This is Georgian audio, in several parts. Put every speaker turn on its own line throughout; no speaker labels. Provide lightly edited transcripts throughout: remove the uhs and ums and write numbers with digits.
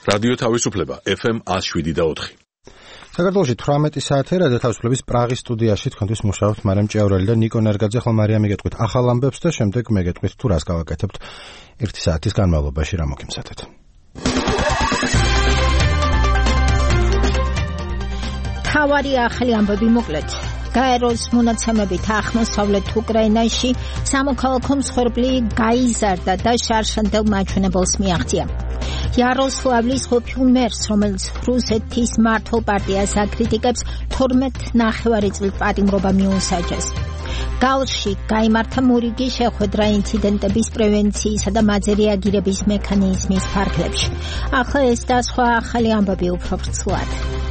რადიო თავისუფლება FM 107.4.
საქართველოში 18 საათი რადიო თავისუფლების პრაღის სტუდიაში თქვენთვის მუშაობთ მარიამ ჭიაურელი და ნიკო ნერგაძე. ხოლ მარიამი გეტყვით ახალ ამბებს და შემდეგ მე გეტყვით თუ რას გავაკეთებთ 1 საათის განმავლობაში რა მოგიმზადეთ.
თავარი ახალი ამბები მოკლედ. გაეროს მონაცემებით აღმოსავლეთ უკრაინაში სამოქალაქო მსხვერპლი გაიზარდა და შარშანდელ მაჩვენებელს მიაღწია. იაროსლავლის ყოფილ მერს, რომელიც რუსეთის მართლ პარტიას აკრიტიკებს, 12 წლის პატიმრობა მიუსაჯეს. გალში გაიმართა მორიგი შეხვედრა ინციდენტების პრევენციისა და მათზე რეაგირების მექანიზმის ფარგლებში. ახლა ეს და სხვა ახალი ამბები უფრო ვრცლად.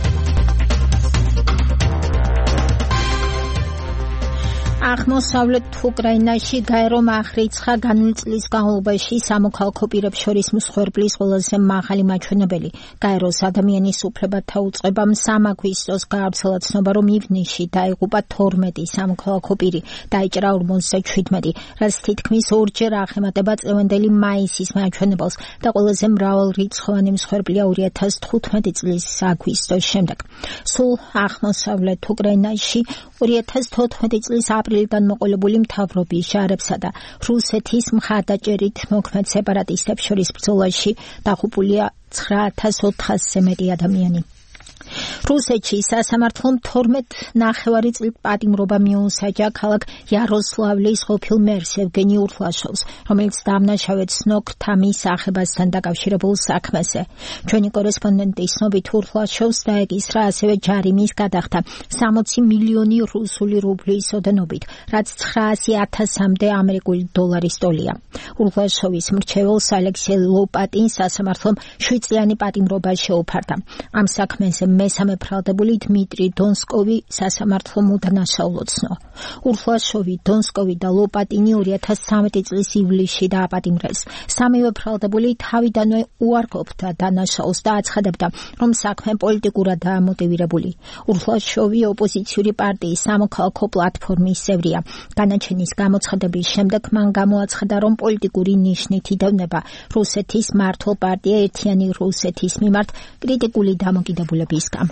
აღმოსავლეთ უკრაინაში გაერომ აღრიცხა განვლილი წლის განმავლობაში სამოქალაქო პირებს შორის მსხვერპლის ყველაზე მაღალი მაჩვენებელი. გაეროს ადამიანის უფლებათა უწყებამ სამაგვისტოს გაავრცელა ცნობა, რომ ივნისში დაიღუპა 12 სამოქალაქო პირი, დაიჭრა 57, რაც თითქმის ორჯერ აღემატება წლევანდელი მაისის მაჩვენებელს და ყველაზე მრავალრიცხოვანი მსხვერპლია 2015 წლის აგვისტოს შემდეგ. სულ აღმოსავლეთ უკრაინაში 2014 წლის აპრილიდან მოყოლებული მთავრობის ჯარებსა და რუსეთის მხარდაჭერით მოქმედ სეპარატისტებს შორის ბრძოლაში დაღუპულია 9400-ზე მეტი ადამიანი. რუსეთში სასამართლომ 12 წლის პატიმრობა მიუსაჯა ქალაქ იაროსლავლის ყოფილ მერს ევგენი ურლაშოვს, რომელიც დამნაშავედ სნოქრთა მისაღებასთან დაკავშირებულ საქმეზე. ჩვენი კორესპონდენტი ცნობით ურლაშოვს დაეკისრა ასევე ჯარიმის გადახდა 60 მილიონი რუსული რუბლის ოდენობით, რაც 900,000-მდე ამერიკული დოლარის ტოლია. ურლაშოვის მრჩეველს ალექსეი ლოპატინს სასამართლომ 7 წლიანი პატიმრობა შეუფარდა. ამ საქმეზე მესამე ბრალდებული დმიტრი დონსკოვი სასამართლომ უდანაშაულო ცნო. ურლაშოვი, დონსკოვი და ლოპატინი 2013 წლის ივლისში დააპატიმრეს. სამივე ბრალდებული თავიდანვე უარყოფდა დანაშაულს და აცხადებდა, რომ საქმე პოლიტიკურადაა მოტივირებული. ურლაშოვი ოპოზიციური პარტიის სამოქალაქო პლატფორმის წევრია. განაჩენის გამოცხადების შემდეგ მან გამოაცხადა, რომ პოლიტიკური ნიშნით იდევნება რუსეთის მართლ პარტია ერთიანი რუსეთის მიმართ კრიტიკული დამოკიდებულების გამო.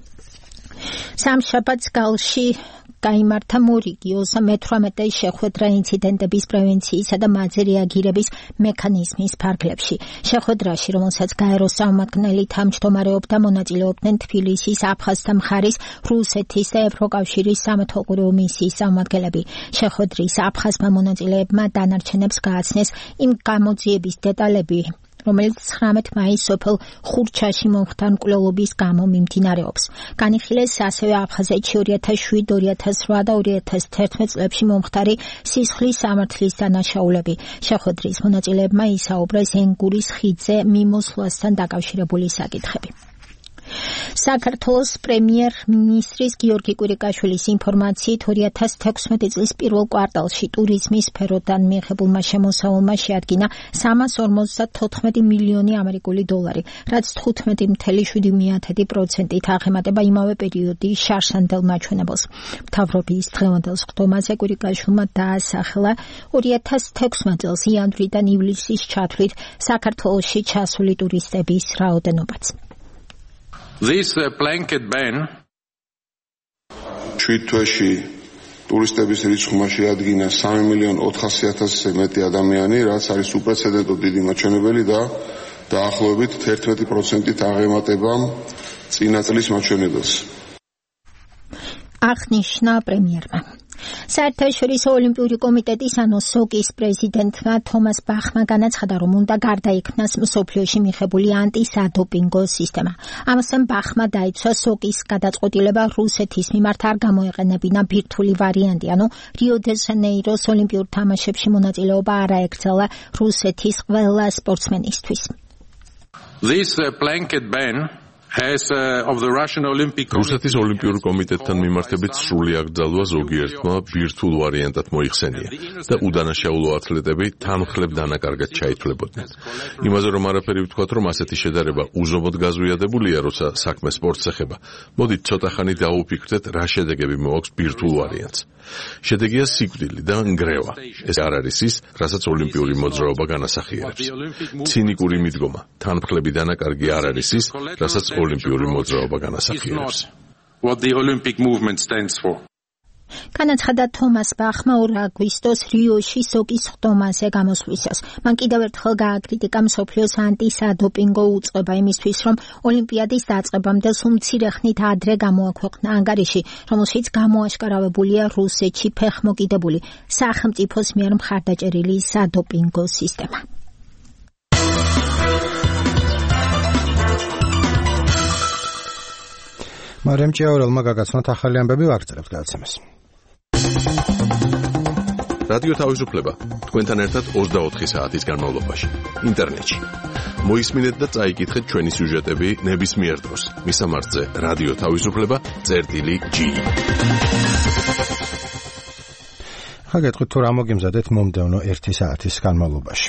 სამშაბათს გალში გაიმართა მორიგი 38 შეხვედრა ინციდენტების პრევენციისა და მათზე რეაგირების მექანიზმის ფარგლებში. შეხვედრაში, რომელსაც გაეროს წარმომადგენელი თავმჯდომარეობდა, მონაწილეობდნენ თბილისის აფხაზთა მხარის, რუსეთის და ევროკავშირის სამეთვალყურეო მისიის წარმომადგენლები. შეხვედრის აფხაზმა მონაწილეებმა დანარჩენებს გააცნეს იმ გამოძიების დეტალები, რომელიც 19 მაისს სოფელ ხურჩაში მომხდარ მკვლელობის გამო მიმდინარეობს. განიხილეს ასევე აფხაზეთში 2007, 2008 და 2011 წლებში მომხდარი სისხლის სამართლის დანაშაულები. შეხვედრის მონაწილეებმა ისაუბრეს ენგურის ხიდზე მიმოსვლასთან დაკავშირებული საკითხები. საქართველოს პრემიერ-მინისტრის გიორგი კვირიკაშვილის ინფორმაციით 2016 წლის პირველ კვარტალში ტურიზმის სფეროდან მიიღებულმა შემოსავალმა შეადგინა 354 მილიონი ამერიკული დოლარი, რაც 15.7%-ით აღემატება იმავე პერიოდის შარშანდელ მაჩვენებელს. მთავრობის დღევანდელ სხდომაზე კვირიკაშვილმა დაასახელა 2016 წელს იანვრიდან ივლისის ჩათვლით საქართველოში ჩასული ტურისტების რაოდენობაც.
This blanket ban
7 თვეში ტურისტების რიცხვმა შეადგინა 3,400,000-ზე მეტი ადამიანი, რაც არის უპრეცედენტო დიდი მაჩვენებელი და დაახლოებით 11%-ით აღემატება წინა წლის მაჩვენებელს.
აღნიშნა პრემიერმა. საერთაშორისო ოლიმპიური კომიტეტის სოკის პრეზიდენტმა თომას ბახმა განაცხადა, რომ უნდა გარდაიქმნას მსოფლიოში მიღებული ანტისადოპინგო სისტემა. ამასთან ბახმა დაიცვა სოკის გადაწყვეტილება რუსეთის მიმართ არ გამოეყენებინა ბირთვული ვარიანტი, ანუ რიო-დე-ჟანეიროს ოლიმპიურ თამაშებში მონაწილეობა არ აეკრძალა რუსეთის ყველა სპორტსმენისთვის.
This blanket ban
რუსეთის ოლიმპიურ კომიტეტთან მიმართებით სრული აკრძალვა ზოგიერთმა ბირთვულ ვარიანტად მოიხსენია და უდანაშაულო ათლეტები თანმხლებ დანაკარგად ჩაითვლებოდნენ. იმაზე რომ არაფერი ვთქვათ, რომ ასეთი შედარება უზომოდ გაზვიადებულია, როცა საქმე სპორტს ეხება. მოდით ცოტა ხანი დაუფიქრდეთ, რა შედეგები მოაქვს ბირთვულ ვარიანტს. შედეგია სიკვდილი და ნგრევა. ეს არ არის ის, რასაც ოლიმპიური მოძრაობა განასახიერებს. ცინიკური მიდგომა, თანმხლები დანაკარგი არ არის ის, რასაც ოლიმპიური მოძრაობა განასახიერებს.
What the Olympic movement stands for.
განაცხადა თომას ბახმა 2 აგვისტოს რიოში სოკის ხდომაზე გამოსვლისას. მან კიდევ ერთხელ გააკრიტიკა მსოფლიოს ანტისადოპინგო უწყება იმისთვის, რომ ოლიმპიადის დაწყებამდე სულ მცირე ხნით ადრე გამოაქვეყნა ანგარიში, რომელშიც გამოაშკარავებულია რუსეთში ფეხმოკიდებული სახელმწიფოს მიერ მხარდაჭერილი სადოპინგო სისტემა.
მარიამ ჭიაურელმა გაგაცნოთ ახალი ამბები, ვაგრძელებთ გადაცემას.
რადიო თავისუფლება თქვენთან ერთად 24 საათის განმავლობაში ინტერნეტში. მოისმინეთ და წაიკითხეთ ჩვენი სიუჟეტები ნებისმიერ დროს. მისამართზე რადიო თავისუფლება.gi.
ხა გეტყვით თუ რა მოგიმზადეთ მომდევნო 1 საათის განმავლობაში.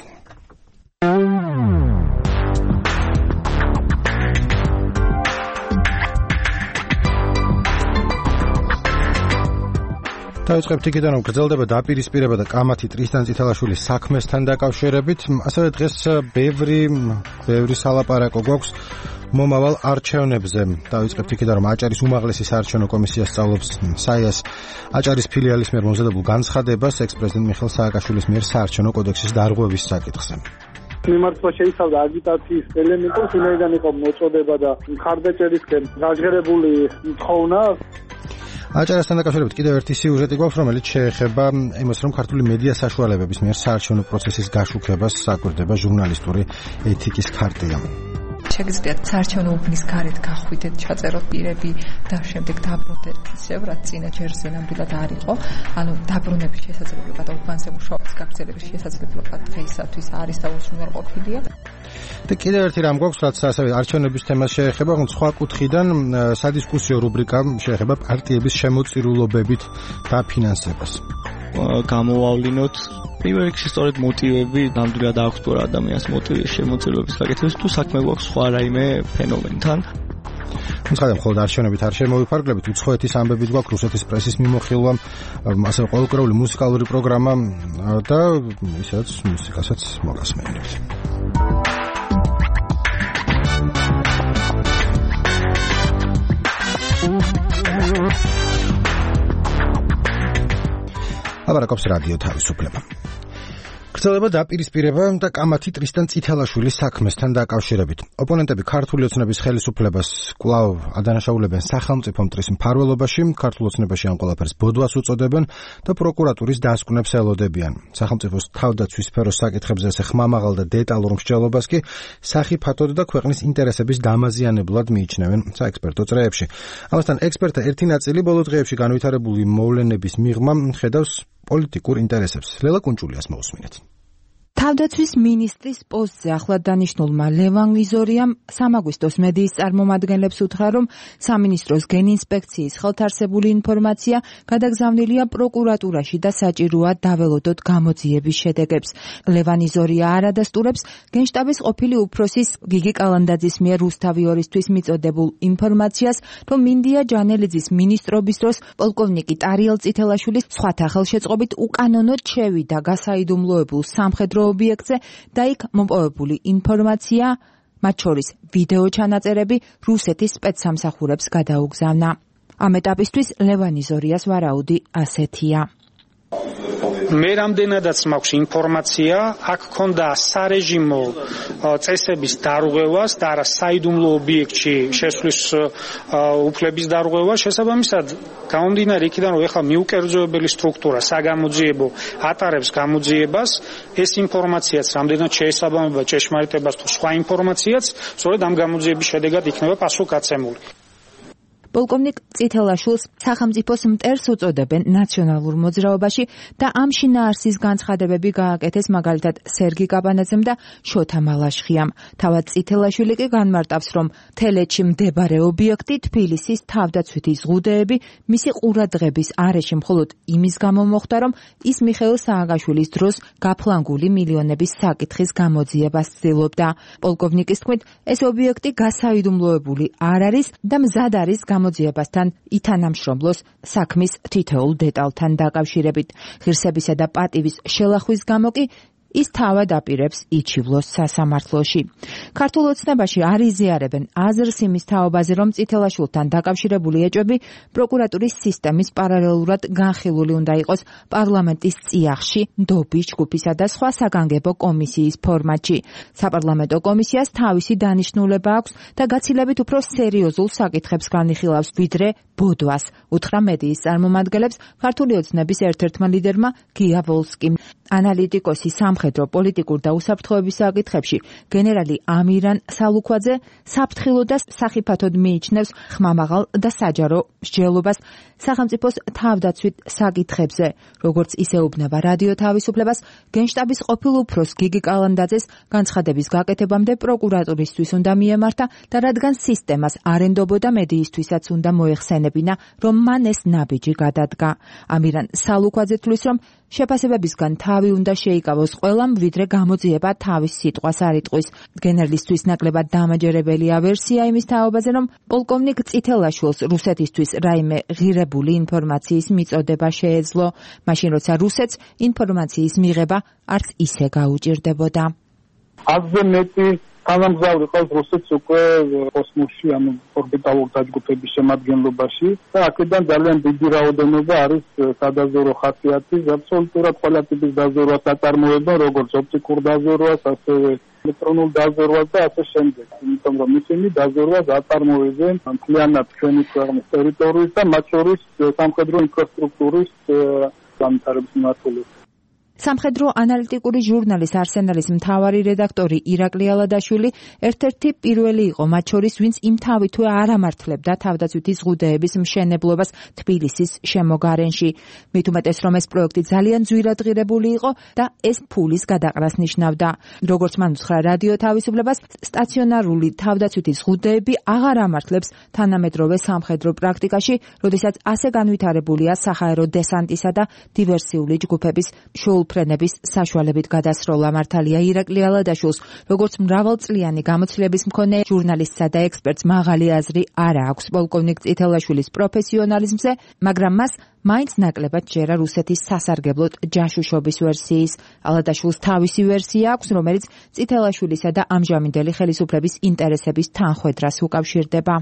დავიწყებთ იქიდან, რომ გრძელდება დაპირისპირება და კამათი ტრისტან წითელაშვილის საქმესთან დაკავშირებით. ასევე დღეს ბევრი სალაპარაკო გვაქვს მომავალ არჩევნებზე. დავიწყებთ იქიდან, რომ აჭარის უმაღლესი საარჩევნო კომისია სწავლობს საიას აჭარის ფილიალის მიერ მომზადებულ განცხადებას ექს-პრეზიდენტ მიხეილ სააკაშვილის მიერ საარჩევნო კოდექსის დარღვევის საკითხზე.
მიმართვა შეიცავდა აგიტაციის ელემენტებს, ვინაიდან იყო მოწოდება და მხარდაჭერისკენ გაჟღერებული თხოვნა.
აჭარასთან დაკავშირებით კიდევ ერთი სიუჟეტი გვაქვს, რომელიც შეეხება იმას, რომ ქართული მედია საშუალებების მიერ საარჩევნო პროცესის გაშუქებას საკვირდება ჟურნალისტური ეთიკის ქარტია.
შეგიძლიათ საარჩევნო უბნის გარეთ გახვიდეთ, ჩაწეროთ პირები და შემდეგ დაბრუნდეთ ისევ, რაც წინა ჯერზე ნამდვილად არ იყო. ანუ დაბრუნების შესაძლებლობა და უბანზე მუშაობის გაგრძელების შესაძლებლობა დღეისათვის არის და უზრუნველყოფილია.
და კიდევ ერთი რამ გვაქვს, რაც ასევე არჩევნების თემას შეეხება, სხვა კუთხიდან სადისკუსიო რუბრიკა შეეხება პარტიების შემოწირულობებით დაფინანსებას.
გამოვავლინოთ პირველ რიგში სწორედ მოტივები, ნამდვილად აქვს თუ რა ადამიანს მოტივი შემოწირულობის გაკეთების, თუ საქმე გვაქვს სხვა რაიმე ფენომენთან. მცხადია, მხოლოდ არჩევნებით არ შემოვიფარგლებით, უცხოეთის ამბებით გვაქვს, რუსეთის პრესის მიმოხილვა, ასევე ყოველკვირეული მუსიკალური პროგრამა და ისედაც მუსიკასაც მოგასმენთ. აბარაკობს რადიო თავისუფლება. გრძელდება დაპირისპირება და კამათი ტრისტან წითელაშვილის საქმესთან დაკავშირებით. ოპონენტები ქართული ოცნების ხელისუფლებას კვლავ ადანაშაულებენ სახელმწიფო მტრის მფარველობაში, ქართულ ოცნებაში ამ ყველაფერს ბოდვას უწოდებენ და პროკურატურის დასკვნებს ელოდებიან. სახელმწიფოს თავდაცვის სფეროს საკითხებზე ესე ხმამაღალ და დეტალურ მსჯელობას კი სახიფათოდ და ქვეყნის ინტერესების დამაზიანებლად მიიჩნევენ საექსპერტო წრეებში. ამასთან ექსპერტთა ერთი ნაწილი ბოლო დღეებში განვითარებული მოვლენების მიღმა ხედავს პოლიტიკურ ინტერესებს. ლელა კუნჭულიას მოусმინეთ.
თავდაცვის მინისტრის პოსტზე ახლად დანიშნულმა ლევან ვიზორიამ სამაგვისტოს მედიის წარმომადგენლებს უთხრა, რომ სამინისტროს გენინსპექციის ხელთარსებული ინფორმაცია გადაგზავნილია პროკურატურაში და საჭიროა დაველოდოთ გამოძიების შედეგებს. ლევან ვიზორია არ ადასტურებს გენშტაბის ყოფილი უფროსის გიგი კალანდაძის მიერ რუსთავი 2-ისთვის მიწოდებულ ინფორმაციას, რომ მინდია ჯანელიძის მინისტრობის დროს პოლკოვნიკი ტარიელ წითელაშვილის სხვათა ხელშეწყობით უკანონოდ შევიდა გასაიდუმლოებულ სამხედრო ობიექტზე და იქ მოპოვებული ინფორმაცია, მათ შორის ვიდეო ჩანაწერები რუსეთის სპეცსამსახურებს გადაუგზავნა. ამ ეტაპისთვის ლევან ვიზორიას ვარაუდი ასეთია.
მე რამდენადაც მაქვს ინფორმაცია, აქ ქონდა სარეჟიმო წესების დარღვევას და არა საიდუმლო ობიექტში შესვლის უფლების დარღვევა. შესაბამისად, გამომდინარე იქიდან, რომ ეხლა მიუკერძოებელი სტრუქტურა საგამოძიებო ატარებს გამოძიებას, ეს ინფორმაციაც რამდენად შეესაბამება ჭეშმარიტებას თუ სხვა ინფორმაციაც, სწორედ ამ გამოძიების შედეგად იქნება პასუხგაცემული.
პოლკოვნიკ წითელაშვილს სახელმწიფოს მტერს უწოდებენ ნაციონალურ მოძრაობაში და ამ შინაარსის განცხადებები გააკეთეს მაგალითად სერგი კაბანაძემ და შოთა მალაშხიამ. თავად წითელაშვილი კი განმარტავს, რომ თელეთში მდებარე ობიექტი თბილისის თავდაცვითი ზღუდეები მისი ყურადღების არეში მხოლოდ იმის გამო მოხდა, რომ ის მიხეილ სააკაშვილის დროს გაფლანგული მილიონების საკითხის გამოძიებას ცდილობდა. პოლკოვნიკის თქმით, ეს ობიექტი გასაიდუმლოებული არ არის და მზად არის გამოძიებასთან ითანამშრომლოს საქმის თითოეულ დეტალთან დაკავშირებით. ღირსებისა და პატივის შელახვის გამო კი ის თავად აპირებს იჩივლოს სასამართლოში. ქართულ ოცნებაში არ იზიარებენ აზრს იმის თაობაზე, რომ წითელაშვილთან დაკავშირებული ეჭვები პროკურატურის სისტემის პარალელურად განხილული უნდა იყოს პარლამენტის წიაღში, ნდობის ჯგუფისა და სხვა საგანგებო კომისიის ფორმატში. საპარლამენტო კომისიას თავისი დანიშნულება აქვს და გაცილებით უფრო სერიოზულ საკითხებს განიხილავს, ვიდრე ბოდვას, უთხრა მედიის წარმომადგენლებს ქართული ოცნების ერთ-ერთმა ლიდერმა გია ვოლსკიმ. ანალიტიკოსი სამხედრო პოლიტიკურ და უსაფრთხოების საკითხებში გენერალი ამირან სალუქვაძე საფრთხილო და სახიფათოდ მიიჩნევს ხმამაღალ და საჯარო მსჯელობას სახელმწიფოს თავდაცვით საკითხებზე. როგორც ისეუბნება რადიო თავისუფლებას, გენშტაბის ყოფილ უფროს გიგი კალანდაძეს განცხადების გაკეთებამდე პროკურატურისთვის უნდა მიემართა და რადგან სისტემას არ ენდობოდა მედიისთვისაც უნდა მოეხსენებინა, რომ მან ეს ნაბიჯი გადადგა. ამირან სალუქვაძე თვლის, რომ შეფასებებისგან თავი უნდა შეიკავოს ყველამ, ვიდრე გამოძიება თავის სიტყვას არ იტყვის. გენერლისთვის ნაკლებად დამაჯერებელია ვერსია იმის თაობაზე, რომ პოლკოვნიკ წითელაშვილს რუსეთისთვის რაიმე ღირებული ინფორმაციის მიწოდება შეეძლო, მაშინ როცა რუსეთს ინფორმაციის მიღება არც ისე გაუჭირდებოდა.
აზზე მეტი თანამგზავრი ყავს რუსეთს უკვე კოსმოსში, ანუ ორბიტალურ დაჯგუფების შემადგენლობაში და აქედან ძალიან დიდი რაოდენობა არის სადაზვერო ხასიათის, აბსოლუტურად ყველა ტიპის დაზვერვას აწარმოებენ, როგორც ოპტიკურ დაზვერვას, ასევე ელექტრონულ დაზვერვას და ასე შემდეგ. იმიტომ რომ ისინი დაზვერვას აწარმოებენ მთლიანად ჩვენი ქვეყნის ტერიტორიის და მათ შორის სამხედრო ინფრასტრუქტურის განვითარების მიმართულებით.
სამხედრო ანალიტიკური ჟურნალის არსენალის მთავარი რედაქტორი ირაკლი ალადაშვილი ერთ-ერთი პირველი იყო მათ შორის, ვინც იმ თავითვე არ ამართლებდა თავდაცვითი ზღუდეების მშენებლობას თბილისის შემოგარენში. მით უმეტეს, რომ ეს პროექტი ძალიან ძვირადღირებული იყო და ეს ფულის გადაყრას ნიშნავდა. როგორც მან უთხრა რადიო თავისუფლებას, სტაციონარული თავდაცვითი ზღუდეები აღარ ამართლებს თანამედროვე სამხედრო პრაქტიკაში, როდესაც ასე განვითარებულია საჰაერო დესანტისა და დივერსიული ჯგუფების ფრენების საშუალებით გადასროლა. მართალია ირაკლი ალადაშვილს, როგორც მრავალწლიანი გამოცდილების მქონე ჟურნალისტსა და ექსპერტს მაღალი აზრი არ აქვს პოლკოვნიკ წითელაშვილის პროფესიონალიზმზე, მაგრამ მას მაინც ნაკლებად ჯერა რუსეთის სასარგებლოდ ჯაშუშობის ვერსიის. ალადაშვილს თავისი ვერსია აქვს, რომელიც წითელაშვილისა და ამჟამინდელი ხელისუფლების ინტერესების თანხვედრას უკავშირდება.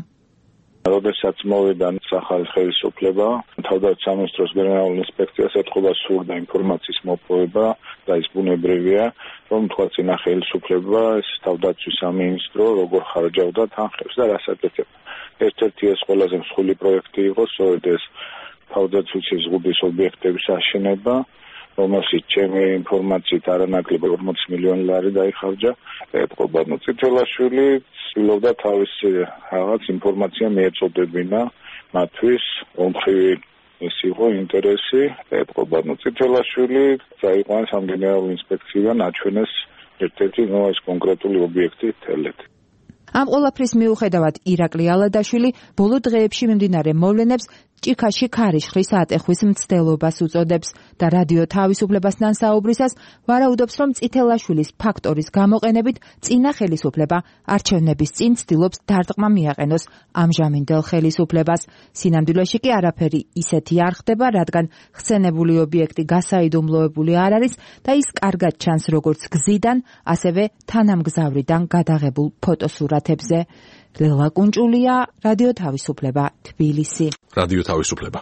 როდესაც მოვიდა ახალი ხელისუფლება, თავდაცვის სამინისტროს გენერალურ ინსპექციას ეთყობა სურდა ინფორმაციის მოპოვება და ის ბუნებრივია, რომ თქვა წინა ხელისუფლება ეს თავდაცვის სამინისტრო როგორ ხარჯავდა თანხებს და რას აკეთებდა. ერთ-ერთი ეს ყველაზე მსხვილი პროექტი იყო, სწორედ ეს თავდაცვის ზღუდის ობიექტების აშენება, რომელშიც ჩემი ინფორმაციით არანაკლები 40 მილიონი ლარი დაიხარჯა. ეთყობა წითელაშვილი ცდილობდა თავისი რაღაც ინფორმაცია მიეწოდებინა მათთვის, ომხრივი ის იყო ინტერესი. ეთყობა წითელაშვილი წაიყვანეს ამ გენერალურ ინსპექციიდან, აჩვენეს ერთ-ერთი ეს კონკრეტული ობიექტი თელეთი.
ამ ყველაფრის მიუხედავად ირაკლი ალადაშვილი ბოლო დღეებში მიმდინარე მოვლენებს ჭიქაში ქარიშხლის ატეხვის მცდელობას უწოდებს და რადიო თავისუფლებასთან საუბრისას ვარაუდობს, რომ წითელაშვილის ფაქტორის გამოყენებით წინა ხელისუფლება არჩევნების წინ ცდილობს დარტყმა მიაყენოს ამჟამინდელ ხელისუფლებას. სინამდვილეში კი არაფერი ისეთი არ ხდება, რადგან ხსენებული ობიექტი გასაიდუმლოებული არ არის და ის კარგად ჩანს როგორც გზიდან, ასევე თანამგზავრიდან გადაღებულ ფოტოსურათებზე. ლელა კუნჭულია, რადიო თავისუფლება, თბილისი.
რადიო თავისუფლება.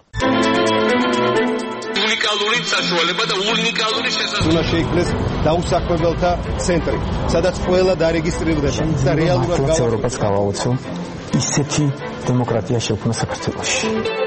უნიკალური საშუალება და უნიკალური შესაძლებლობა.
უნდა შეიქმნეს დაუსაქმებელთა ცენტრი, სადაც ყველა დარეგისტრირდება და რეალურად
ევროპას გავაოცო ისეთი დემოკრატია შექმნა საქართველოში.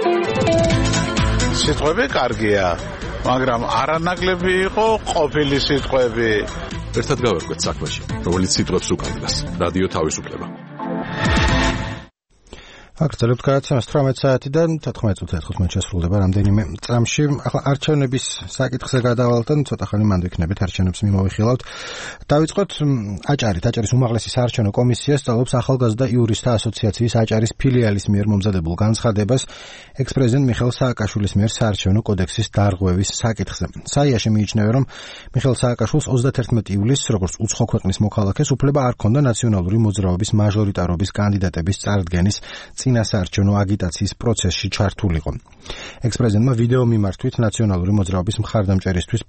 სიტყვები კარგია, მაგრამ არანაკლები იყო ყოფილი სიტყვები.
ერთად გავერკვეთ საქმეში, რომელიც სიტყვებს უკანდეს. რადიო თავისუფლება.
აგრძელებთ გადაცემას 18 საათიდან 14 წუთი 15 შესრულდება რამდენიმე წამში. ახლა არჩევნების საკითხზე გადავალთ და ცოტა ხანი მანდ ვიქნებით არჩევნებს მიმოვიხილავთ. დავიწყოთ აჭარის უმაღლესი საარჩევნო კომისია სწავლობს ახალგაზრდა იურისტთა ასოციაციის აჭარის ფილიალის მიერ მომზადებულ განცხადებას ექს-პრეზიდენტ მიხეილ სააკაშვილის მიერ საარჩევნო კოდექსის დარღვევის საკითხზე. საიაში მიიჩნევა, რომ მიხეილ სააკაშვილს 31 ივლისს, როგორც უცხო ქვეყნის მოქალაქეს, უფლება არ ჰქონდა ნაციონალური მოძრაობის მაჟორიტარობის კანდიდატების წარდგენის წინასაარჩევნო აგიტაციის პროცესში ჩართულიყო. ექს-პრეზიდენტმა ვიდეო მიმართვით ნაციონალური მოძრაობის მხარდამჭერისთვის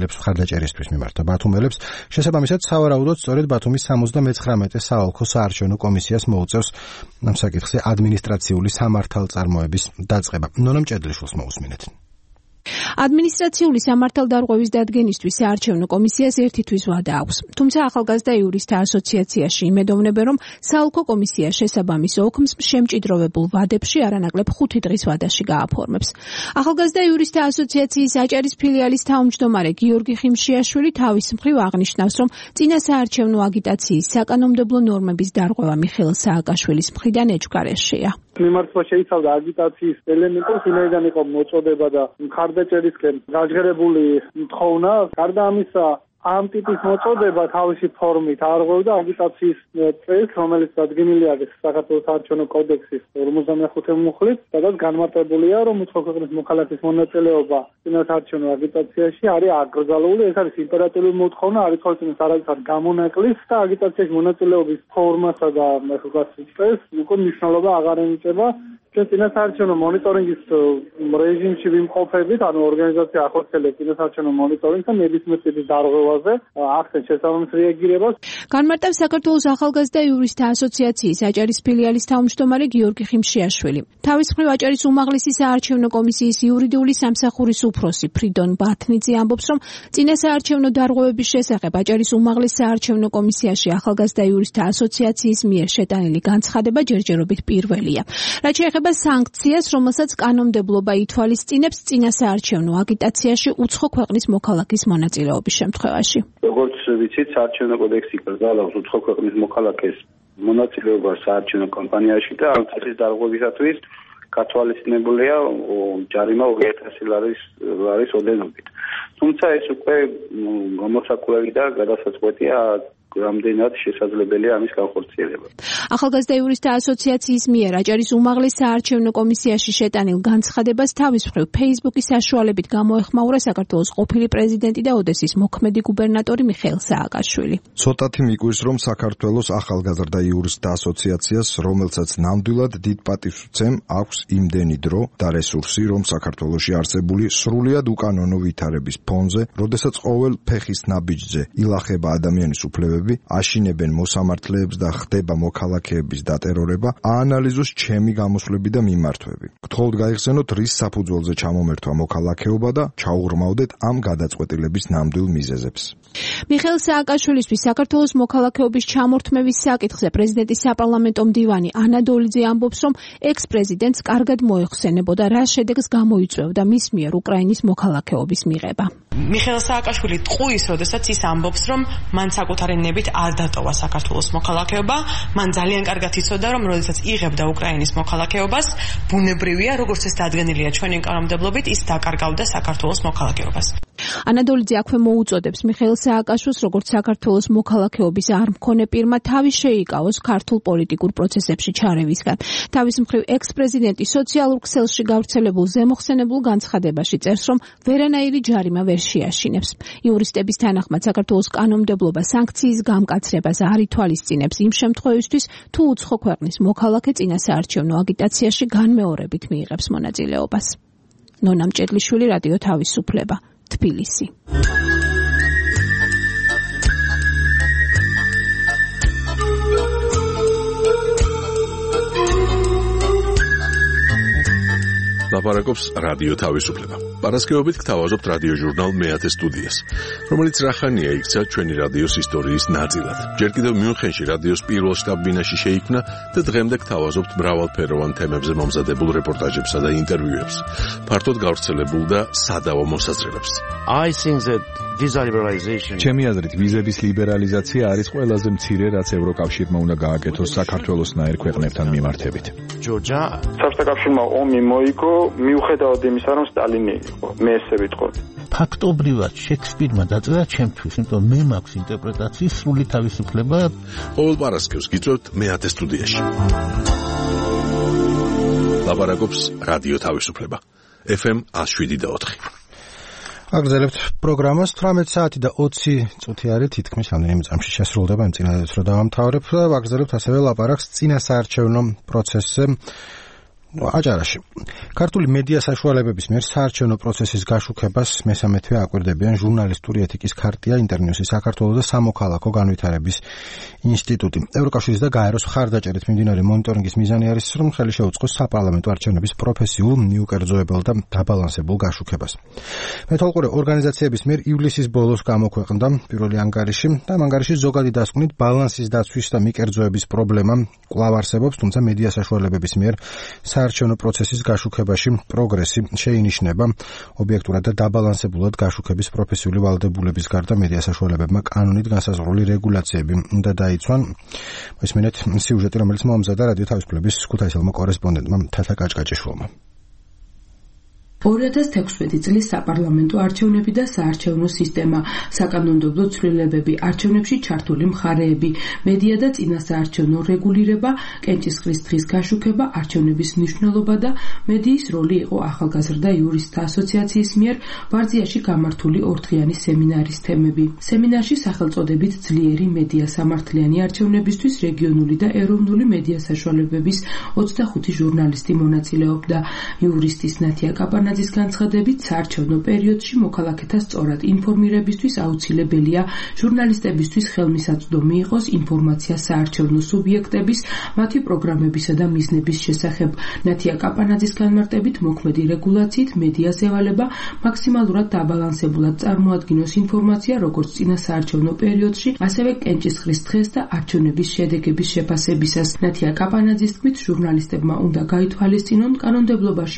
მიმართა ბათუმელებს, შესაბამისად სავარაუდოდ სწორედ ბათუმის 79 საოლქო საარჩევნო კომისიას მოუწევს ამ საკითხზე ადმინისტრაციული სამართალწარმოების დაწყება. ნონა მჭედლიშვილს მოусმინეთ.
ადმინისტრაციული სამართალდარღვევის დადგენისთვის საარჩევნო კომისიას ერთი თვის ვადა აქვს. თუმცა ახალგაზრდა იურისტთა ასოციაციაში იმედოვნებენ, რომ საოლქო კომისია შესაბამის ოქმს შემჭიდროვებულ ვადებში არანაკლებ 5 დღის ვადაში გააფორმებს. ახალგაზრდა იურისტთა ასოციაციის აჭარის ფილიალის თავმჯდომარე გიორგი ხიმშიაშვილი თავის მხრივ აღნიშნავს, რომ წინა საარჩევნო აგიტაციის საკანონმდებლო ნორმების დარღვევა მიხეილ სააკაშვილის მხრიდან ეჭვგარეშეა.
მიმართვა შეიცავდა აგიტაციის ელემენტებს, ვინაიდან იყო მოწოდება და მხარდაჭერისკენ გაჟღერებული თხოვნა. გარდა ამისა, ამ ტიპის მოწოდება თავისი ფორმით არღვევდა აგიტაციის წესს, რომელიც დადგენილი არის საქართველოს საარჩევნო კოდექსის 55 მუხლით, სადაც განმარტებულია, რომ უცხო ქვეყნის მოქალაქის მონაწილეობა წინასაარჩევნო აგიტაციაში არის აკრძალული. ეს არის იმპერატიული მოთხოვნა, არის ხოლმე არაერთად გამონაკლის და აგიტაციაში მონაწილეობის ფორმასა და წესს უკვე მნიშვნელობა აღარ ენიჭება. ჩვენ წინასაარჩევნო მონიტორინგის რეჟიმში ვიმყოფებით, ანუ ორგანიზაცია ახორციელებს წინასაარჩევნო მონიტორინგს და ნებისმიერ ტიპის დარღვევაზე ახდენს შესაბამის რეაგირებას.
განმარტავს საქართველოს ახალგაზრდა იურისტთა ასოციაციის აჭარის ფილიალის თავმჯდომარე გიორგი ხიმშიაშვილი. თავის მხრივ აჭარის უმაღლესი საარჩევნო კომისიის იურიდიული სამსახურის უფროსი ფრიდონ ბათნიძე ამბობს, რომ წინა საარჩევნო დარღვევების შესახებ აჭარის უმაღლეს საარჩევნო კომისიაში ახალგაზრდა იურისტთა ასოციაციის მიერ შეტანილი განცხადება ჯერჯერობით პირველია. რაც შეეხება სანქციას, რომელსაც კანონმდებლობა ითვალისწინებს წინა საარჩევნო აგიტაციაში უცხო ქვეყნის მოქალაქის მონაწილეობის შემთხვევაში.
როგორც ვიცით, საარჩევნო კოდექსი კრძალავს უცხო ქვეყნის მოქალაქეს მონაწილეობას საარჩევნო კამპანიაში და ამ წესის დარღვევისათვის გათვალისწინებულია ჯარიმა 2000 ლარის ოდენობით. თუმცა ეს უკვე გამოსაკვლევი და გადასაწყვეტია რამდენად შესაძლებელია ამის განხორციელება.
ახალგაზრდა იურისტთა ასოციაციის მიერ აჭარის უმაღლეს საარჩევნო კომისიაში შეტანილ განცხადებას თავის მხრივ Facebook-ის საშუალებით გამოეხმაურა საქართველოს ყოფილი პრეზიდენტი და ოდესის მოქმედი გუბერნატორი მიხეილ სააკაშვილი.
ცოტათი მიგვირს, რომ საქართველოს ახალგაზრდა იურისტთა ასოციაციას, რომელსაც ნამდვილად დიდ პატივს უცემ, აქვს იმდენი დრო და რესურსი, რომ საქართველოში არსებული სრულიად უკანონო ვითარების ფონზე, როდესაც ყოველ ფეხის ნაბიჯზე ილახება ადამიანის უფლებები, აშინებენ მოსამართლეებს და ხდება მოქალაქეების დატერორება, აანალიზოს ჩემი გამოსვლები და მიმართვები. გთხოვთ გაიხსენოთ, რის საფუძველზე ჩამომერთვა მოქალაქეობა და ჩაუღრმავდეთ ამ გადაწყვეტილების ნამდვილ მიზეზებს.
მიხეილ სააკაშვილისთვის საქართველოს მოქალაქეობის ჩამორთმევის საკითხზე პრეზიდენტის საპარლამენტო მდივანი ანა დოლიძე ამბობს, რომ ექს-პრეზიდენტს კარგად მოეხსენებოდა, რა შედეგს გამოიწვევდა მის მიერ უკრაინის მოქალაქეობის მიღება.
მიხეილ სააკაშვილი ტყუის, როდესაც ის ამბობს, რომ მან საკუთარი ნებით არ დატოვა საქართველოს მოქალაქეობა, მან ძალიან კარგად იცოდა, რომ როდესაც იღებდა უკრაინის მოქალაქეობას, ბუნებრივია, როგორც ეს დადგენილია ჩვენი კანონმდებლობით, ის დაკარგავდა საქართველოს მოქალაქეობას.
ანა დოლიძე აქვე მოუწოდებს მიხეილ სააკაშვილს, როგორც საქართველოს მოქალაქეობის არ მქონე პირმა თავი შეიკავოს ქართულ პოლიტიკურ პროცესებში ჩარევისგან. თავის მხრივ ექს-პრეზიდენტი სოციალურ ქსელში გავრცელებულ ზემოხსენებულ განცხადებაში წერს, რომ ვერანაირი ჯარიმა ვერ შეაშინებს. იურისტების თანახმად საქართველოს კანონმდებლობა სანქციის გამკაცრებას არ ითვალისწინებს იმ შემთხვევისთვის, თუ უცხო ქვეყნის მოქალაქე წინა საარჩევნო აგიტაციაში განმეორებით მიიღებს მონაწილეობას. ნონა მჭედლიშვილი, რადიო თავისუფლება, თბილისი.
ლაპარაკობს რადიო თავისუფლება. პარასკევობით გთავაზობთ რადიოჟურნალ მეათე სტუდიას, რომელიც რახანია იქცა ჩვენი რადიოს ისტორიის ნაწილად. ჯერ კიდევ მიუნხენში რადიოს პირველ შტაბ-ბინაში შეიქმნა და დღემდე გთავაზობთ მრავალფეროვან თემებზე მომზადებულ რეპორტაჟებსა და ინტერვიუებს, ფართოდ გავრცელებულ და სადავო მოსაზრებებს.
ჩემი აზრით, ვიზების ლიბერალიზაცია არის ყველაზე მცირე, რაც ევროკავშირმა უნდა გააკეთოს საქართველოსნაირ ქვეყნებთან მიმართებით.
საბჭოთა კავშირმა ომი მოიგო, მიუხედავად იმისა, რომ სტალინი იყო. მე ესე ვიტყოდი.
ფაქტობრივად შექსპირმა დაწერა ჩემთვის, იმიტომ მე მაქვს ინტერპრეტაციის სრული თავისუფლება.
ყოველ პარასკევს გიწევთ მეათე სტუდიაში. ლაპარაკობს რადიო თავისუფლება. FM 107.4.
აგრძელებთ პროგრამას 18 საათი და 20 წუთი არის თითქმის რამდენიმე წამში შესრულდება იმ წინადადებს რომ დავამთავრებ და აგრძელებთ ასევე ლაპარაკს წინასაარჩევნო პროცესზე აჭარაში. ქართული მედია საშუალებების მიერ საარჩევნო პროცესის გაშუქებას მესამე თვე აკვირდებიან ჟურნალისტური ეთიკის ქარტია, ინტერნიუსი საქართველოს და სამოქალაქო განვითარების ინსტიტუტი. ევროკავშირის და გაეროს მხარდაჭერით მიმდინარე მონიტორინგის მიზანი არის, რომ ხელი შეუწყოს საპარლამენტო არჩევნების პროფესიულ, მიუკერძოებელ და დაბალანსებულ გაშუქებას. მეთვალყურე ორგანიზაციების მიერ ივლისის ბოლოს გამოქვეყნდა პირველი ანგარიში და ამ ანგარიშის ზოგადი დასკვნით ბალანსის დაცვის და მიკერძოების პრობლემა კვლავ არსებობს, თუმცა მედია საშუალებების მიერ საარჩევნო პროცესის გაშუქებაში პროგრესი შეინიშნება. ობიექტურად და დაბალანსებულად გაშუქების პროფესიული ვალდებულების გარდა მედია საშუალებებმა კანონით განსაზღვრული რეგულაციები უნდა დაიცვან. მისმენთ სიუჟეტი, რომელიც მომზადა რადიო თავისუფლების ქუთაისელმა კორესპონდენტმა თათა კაჭკაჭიშვილმა.
2016 წლის საპარლამენტო არჩევნები და საარჩევნო სისტემა, საკანონმდებლო ცვლილებები, არჩევნებში ჩართული მხარეები, მედია და წინასაარჩევნო რეგულირება, კენჭისყრის დღის გაშუქება, არჩევნების მნიშვნელობა და მედიის როლი იყო ახალგაზრდა იურისტთა ასოციაციის მიერ ვარძიაში გამართული ორდღიანი სემინარის თემები. სემინარში სახელწოდებით ძლიერი მედია სამართლიანი არჩევნებისთვის რეგიონული და ეროვნული მედია საშუალებების 25 ჟურნალისტი მონაწილეობდა. იურისტის ნათია კაპანა ის განცხადებით, საარჩევნო პერიოდში მოქალაქეთა სწორად ინფორმირებისთვის აუცილებელია ჟურნალისტებისთვის ხელმისაწვდომი იყოს ინფორმაცია საარჩევნო სუბიექტების, მათი პროგრამებისა და მიზნების შესახებ. ნათია კაპანაძის განმარტებით, მოქმედი რეგულაციით მედიას ევალება მაქსიმალურად დაბალანსებულად წარმოადგინოს ინფორმაცია როგორც წინა საარჩევნო პერიოდში, ასევე კენჭისყრის დღეს და არჩევნების შედეგების შეფასებისას. ნათია კაპანაძის თქმით, ჟურნალისტებმა უნდა გაითვალისწინონ კანონმდებლობაში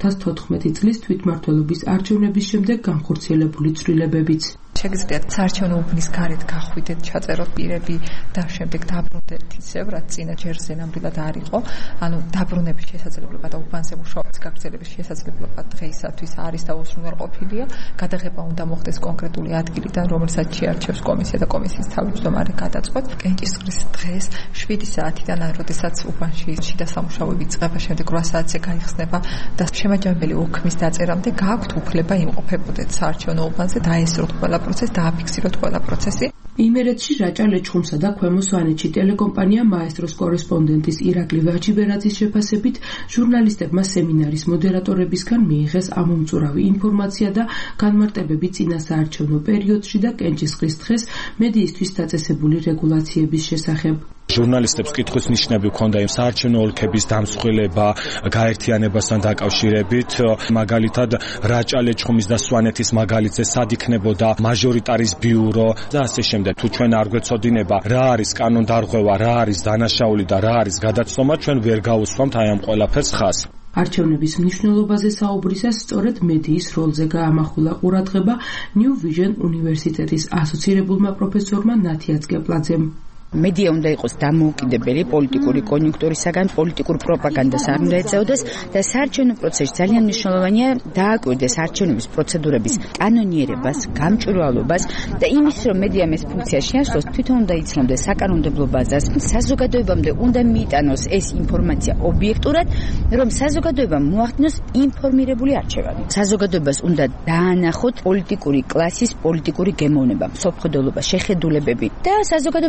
2014 წლის თვითმმართველობის არჩევნების შემდეგ განხორციელებული ცვლილებებიც.
შეგიძლიათ საარჩევნო უბნის გარეთ გახვიდეთ, ჩაწეროთ პირები და შემდეგ დაბრუნდეთ ისევ, რაც წინა ჯერზე ნამდვილად არ იყო. ანუ დაბრუნების შესაძლებლობა და უბანზე მუშაობის გაგრძელების შესაძლებლობა დღეისათვის არის და უზრუნველყოფილია. გადაღება უნდა მოხდეს კონკრეტული ადგილიდან, რომელსაც შეარჩევს კომისია და კომისიის თავმჯდომარე გადაწყვეტ. კენჭისყრის დღეს 7 საათიდან, როდესაც უბანში შიდა სამუშაოები იწყება, შემდეგ 8 საათზე გაიხსნება და შემაჯამებელი უქმის დაწერამდე გააქვთ უფლება იმყოფებოდეთ საარჩევნო უბანზე და ესროთ ყველა პროცესი დააფიქსიროთ ყველა პროცესი.
იმერეთში რაჭა ლეჩხუმსა და ქვემო სვანეთში ტელეკომპანია მაესტროს კორესპონდენტის ირაკლი ვაჭიბერაძის შეფასებით, ჟურნალისტებმა სემინარის მოდერატორებისგან მიიღეს ამომწურავი ინფორმაცია და განმარტებები წინა საარჩევნო პერიოდში და კენჭისყრის დღეს მედიისთვის დაწესებული რეგულაციების შესახებ.
ჟურნალისტებს კითხვის ნიშნები ჰქონდა იმ საარჩევნო ოლქების დამსხვილება, გაერთიანებასთან დაკავშირებით, მაგალითად რაჭა ლეჩხუმის და სვანეთის მაგალითზე სად იქნებოდა მაჟორიტარის ბიურო და ასე შემდეგ. თუ ჩვენ არ გვეცოდინება რა არის კანონდარღვევა, რა არის დანაშაული და რა არის გადაცდომა, ჩვენ ვერ გაუსვამთ აი ამ ყველაფერს ხაზს.
არჩევნების მნიშვნელობაზე საუბრისას სწორედ მედიის როლზე გაამახვილა ყურადღება New Vision უნივერსიტეტის ასოცირებულმა პროფესორმა ნათია წკეპლაძემ.
მედია უნდა იყოს დამოუკიდებელი პოლიტიკური კონიუნქტურისაგან, პოლიტიკურ პროპაგანდას არ უნდა ეწეოდეს და საარჩევნო პროცესში ძალიან მნიშვნელოვანია დააკვირდეს არჩევნების პროცედურების კანონიერებას, გამჭვირვალობას და იმის, რომ მედიამ ეს ფუნქცია შეასრულოს, თვითონ უნდა იცნობდეს საკანონმდებლო ბაზას, საზოგადოებამდე უნდა მიიტანოს ეს ინფორმაცია ობიექტურად, რომ საზოგადოებამ მოახდინოს ინფორმირებული არჩევანი. საზოგადოებას უნდა დაანახოთ პოლიტიკური კლასის პოლიტიკური გემოვნება, სოფხდელობა, შეხედულებები და საზოგადოებამ უნდა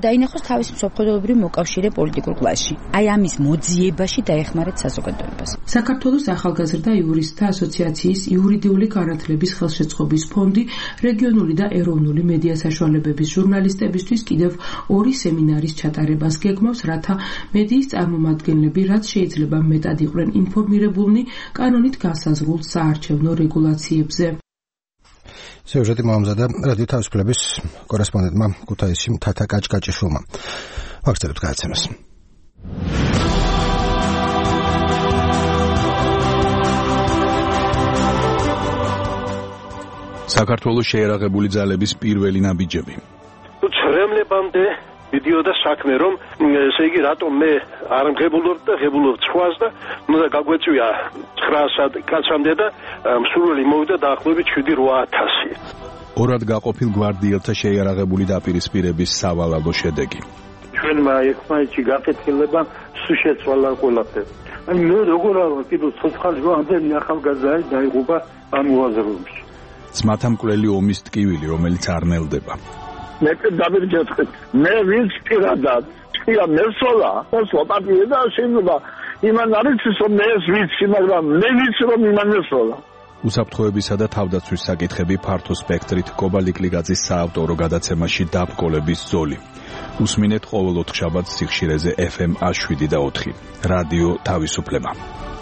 დაინახოს თავის მსოფლმხედველობრივ მოკავშირე პოლიტიკურ კლასში. აი ამის მოძიებაში დაეხმარეთ საზოგადოებას.
საქართველოს ახალგაზრდა იურისტთა ასოციაციის იურიდიული განათლების ხელშეწყობის ფონდი რეგიონული და ეროვნული მედია საშუალებების ჟურნალისტებისთვის კიდევ 2 სემინარის ჩატარებას გეგმავს, რათა მედიის წარმომადგენლები რაც შეიძლება მეტად იყვნენ ინფორმირებულნი კანონით განსაზღვრულ საარჩევნო რეგულაციებზე.
სიუჟეტი მომზადა რადიო თავისუფლების კორესპონდენტმა ქუთაისში თათა კაჭკაჭიშვილმა. ვაგრძელებთ გადაცემას.
საქართველოს შეერაღებული ძალების პირველი ნაბიჯები.
ცრემლებამდე ვიდეოდა საქმე რომ ესე იგი რატომ მე არ მღებულობ და ღებულობ ცხვას და უნდა გაგვეწვია 900 კაცამდე და მსურველი მოვიდა დაახლოებით 7-8000.
ორად გაყოფილ გვარდიელთა შეიარაღებული დაპირისპირების სავალალო შედეგი.
ჩვენმა ერთმანეთში გაკეთილება სულ შეცვალა ყველაფერი. აი მე როგორ არა კიდევ ცოცხალი ამდენი ახალგაზრდა დაიღუპა ამ უაზროებში.
ძმათამკვლელი ომის ტკივილი, რომელიც არ ნელდება.
მე დავირჯეთხეთ. მე ვინც პირადად თქვია მესოლა, სლოპატია და შეიძლება იმან არის რომ მე ვიცი, მაგრამ მე ვიცი რომ იმან მესოლა.
უსაფრთხოებისა და თავდაცვის საკითხები ფართო სპექტრით კობალიკლიგაძის საავტორო გადაცემაში დაბკოლების ზოლი. უსმინეთ ყოველ 4 შაბათს სიხშირეზე FM 7 და 4. რადიო თავისუფლება.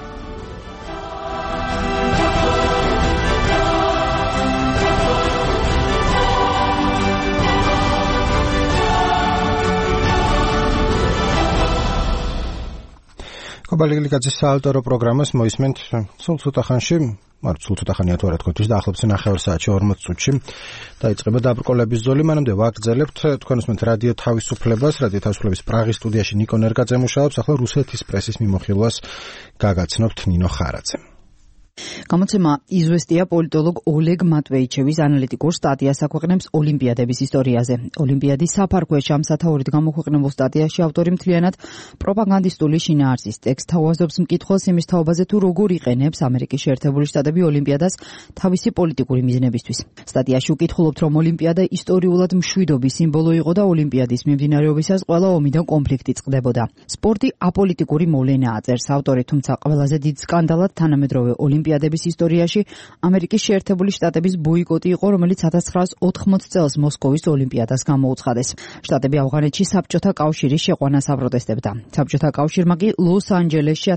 კობალიკლიგაძის საავტორო პროგრამას მოისმენთ სულ ცოტა ხანში, სულ ცოტა ხანია თუ არა თქოს, დაახლოებით 9 საათში 40 წუთში დაიწყება დაბრკოლების ზოლი. მანამდე ვაგრძელებთ თქვენ უსმენთ რადიო თავისუფლებას, რადიო თავისუფლების პრაღის სტუდიაში ნიკო ნერგაძე მუშაობს, ახლა რუსეთის პრესის მიმოხილვას გაგაცნობთ ნინო ხარაძემ.
გამოცემა იზვესტია პოლიტოლოგ ოლეგ მატვეიჩევის ანალიტიკურ სტატიას აქვეყნებს ოლიმპიადების ისტორიაზე. ოლიმპიადის საფარქვეში ამ სათაურით გამოქვეყნებულ სტატიაში ავტორი მთლიანად პროპაგანდისტული შინაარსის ტექსტს თავაზობს მკითხველს იმის თაობაზე თუ როგორ იყენებს ამერიკის შეერთებული შტატები ოლიმპიადას თავისი პოლიტიკური მიზნებისთვის. სტატიაში უკითხულობთ, რომ ოლიმპიადა ისტორიულად მშვიდობის სიმბოლო იყო და ოლიმპიადის მიმდინარეობისას ყველა ომი და კონფლიქტი წყდებოდა. სპორტი აპოლიტიკური მოვლენაა, წერს ავტორი, თუმცა ყველაზე დიდ სკანდალად თანამედროვე ოლიმპიადების ისტორიაში ამერიკის შეერთებული შტატების ბოიკოტი იყო, რომელიც 1980 წელს მოსკოვის ოლიმპიადას გამოუცხადეს. შტატები ავღანეთში საბჭოთა კავშირის შეყვანას აპროტესტებდა. საბჭოთა კავშირმა კი ლოს-ანჯელესში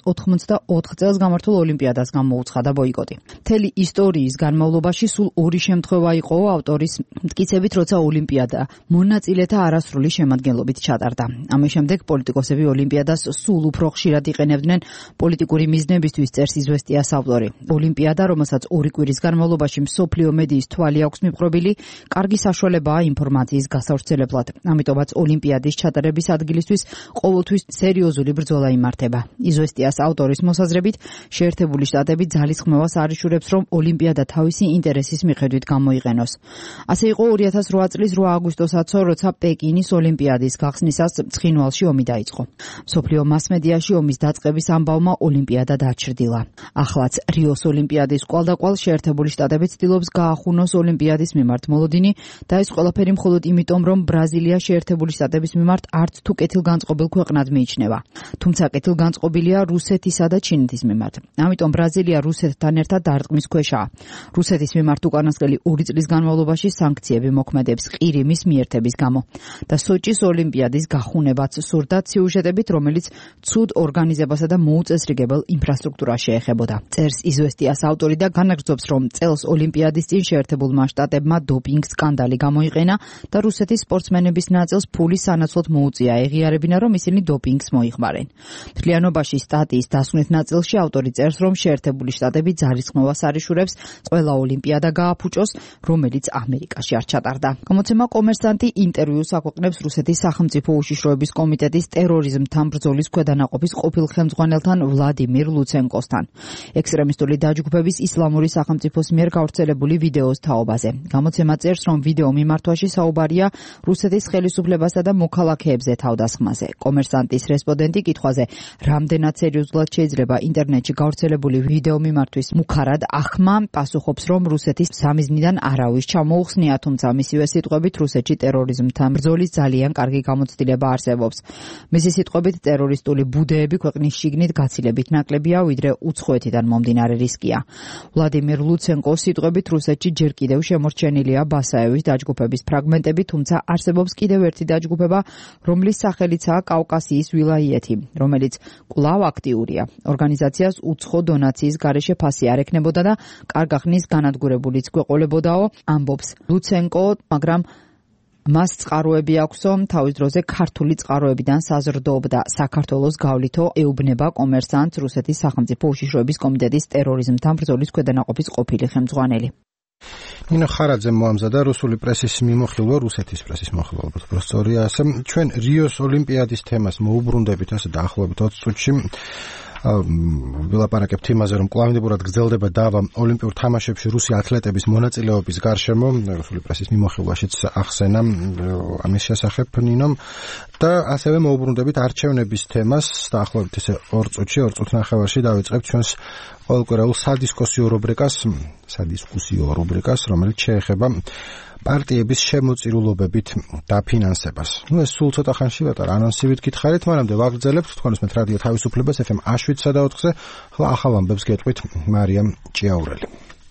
1984 წელს გამართულ ოლიმპიადას გამოუცხადა ბოიკოტი. მთელი ისტორიის განმავლობაში სულ 2 შემთხვევა იყო ავტორის მტკიცებით, როცა ოლიმპიადა მონაწილეთა არასრული შემადგენლობით ჩატარდა. ამის შემდეგ პოლიტიკოსები ოლიმპიადას სულ უფრო ხშირად იყენებდნენ პოლიტიკური მიზნებისთვის, წერს იზვესტიას ავტორი. ოლიმპიადა, რომელსაც 2 კვირის განმავლობაში მსოფლიო მედიის თვალი აქვს მიპყრობილი, კარგი საშუალებაა ინფორმაციის გასავრცელებლად. ამიტომაც ოლიმპიადის ჩატარების ადგილისთვის ყოველთვის სერიოზული ბრძოლა იმართება. იზვესტიას ავტორის მოსაზრებით, შეერთებული შტატები ძალისხმევას არიშურებს, რომ ოლიმპიადა თავისი ინტერესის მიხედვით გამოიყენოს. ასე იყო 2008 წლის 8 აგვისტოსაც, როცა პეკინის ოლიმპიადის გახსნისას ცხინვალში ომი დაიწყო. მსოფლიო მასმედიაში ომის დაწყების ამბავმა ოლიმპიადა დაჩრდილა. ახლაც რიოს ოლიმპიადის კვალდაკვალ შეერთებული შტატები ცდილობს გაახუნოს ოლიმპიადის მიმართ მოლოდინი და ეს ყველაფერი მხოლოდ იმიტომ, რომ ბრაზილია შეერთებული შტატების მიმართ არც თუ კეთილგანწყობილ ქვეყნად მიიჩნევა. თუმცა კეთილგანწყობილია რუსეთისა და ჩინეთის მიმართ. ამიტომ ბრაზილია რუსეთთან ერთად დარტყმის ქვეშაა. რუსეთის მიმართ უკანასკნელი 2 წლის განმავლობაში სანქციები მოქმედებს ყირიმის მიერთების გამო და სოჭის ოლიმპიადის გახუნებაც სურდათ სიუჟეტებით, რომელიც ცუდ ორგანიზებასა და მოუწესრიგებელ ინფრასტრუქტურას შეეხებოდა. წერს იზვესტიას ავტორი და განაგრძობს, რომ წელს ოლიმპიადის წინ შეერთებულმა შტატებმა დოპინგ სკანდალი გამოიყენა და რუსეთის სპორტსმენების ნაწილს ფულის სანაცვლოდ მოუწია ეღიარებინა, რომ ისინი დოპინგს მოიხმარენ. მთლიანობაში სტატიის დასკვნით ნაწილში ავტორი წერს, რომ შეერთებული შტატები ძალისხმევას არიშურებს ყველა ოლიმპიადა გააფუჭოს, რომელიც ამერიკაში არ ჩატარდა. გამოცემა კომერსანტი ინტერვიუს აქვეყნებს რუსეთის სახელმწიფო უშიშროების კომიტეტის ტერორიზმთან ბრძოლის ქვედანაყოფის ყოფილ ხელმძღვანელთან ვლადიმირ ლუცენკოსთან. ექსტრემისტული დაჯგუფების ისლამური სახელმწიფოს მიერ გავრცელებული ვიდეოს თაობაზე. გამოცემა წერს, რომ ვიდეო მიმართვაში საუბარია რუსეთის ხელისუფლებასა და მოქალაქეებზე თავდასხმაზე. კომერსანტის რესპონდენტი კითხვაზე, რამდენად სერიოზულად შეიძლება ინტერნეტში გავრცელებული ვიდეო მიმართვის მუქარად ახმა, პასუხობს, რომ რუსეთის სამიზნიდან არავის ჩამოუხსნია, თუმცა მისივე სიტყვებით რუსეთში ტერორიზმთან ბრძოლის ძალიან კარგი გამოცდილება არსებობს. მისი სიტყვებით ტერორისტული ბუდეები ქვეყნის შიგნით გაცილებით ნაკლებია, ვიდრე უცხოეთიდან მომდინარე რისკია. ვლადიმირ ლუცენკოს სიტყვებით რუსეთში ჯერ კიდევ შემორჩენილია ბასაევის დაჯგუფების ფრაგმენტები, თუმცა არსებობს კიდევ ერთი დაჯგუფება, რომლის სახელიცაა კავკასიის ვილაიეთი, რომელიც კვლავ აქტიურია. ორგანიზაციას უცხო დონაციის გარეშე ფასი არ ექნებოდა და კარგა ხნის განადგურებულიც გვეყოლებოდაო, ამბობს ლუცენკო, მაგრამ მას წყაროები აქვსო, თავის დროზე ქართული წყაროებიდან საზრდოობდა. საქართველოს გავლითო ეუბნება კომერსანტს რუსეთის სახელმწიფო უშიშროების კომიტეტის ტერორიზმთან ბრძოლის ქვედანაყოფის ყოფილი ხელმძღვანელი.
ნინო ხარაძე მოამზადა რუსული პრესის მიმოხილვა, რუსეთის პრესის მიმოხილვა, ალბათ პროსტორია, ასე ჩვენ რიოს ოლიმპიადის თემას მოუბრუნდებით ასე დაახლოებით 20 წუთში. ვილაპარაკებთ იმაზე, რომ კვლავინდებურად გრძელდება დავა ოლიმპიურ თამაშებში რუსი ათლეტების მონაწილეობის გარშემო, რუსული პრესის მიმოხილვაშიც ახსენა ამის შესახებ ნინომ და ასევე მოუბრუნდებით არჩევნების თემას, დაახლოებით ესე 2 წუთში, 2 წუთნახევარში დავიწყებთ ჩვენს ყოველკვირეულ სადისკუსიო რუბრიკას, რომელიც შეეხება პარტიების შემოწირულობებით დაფინანსებას. ეს სულ ცოტა ხანში ვატარ ანონსივით გითხარით, მანამდე ვაგრძელებთ თქვენს მე რადიო თავისუფლებას FM 7-სა და 4-ზე, ხოლო ახალ ამბებს გეტყვით მარიამ ჭიაურელი.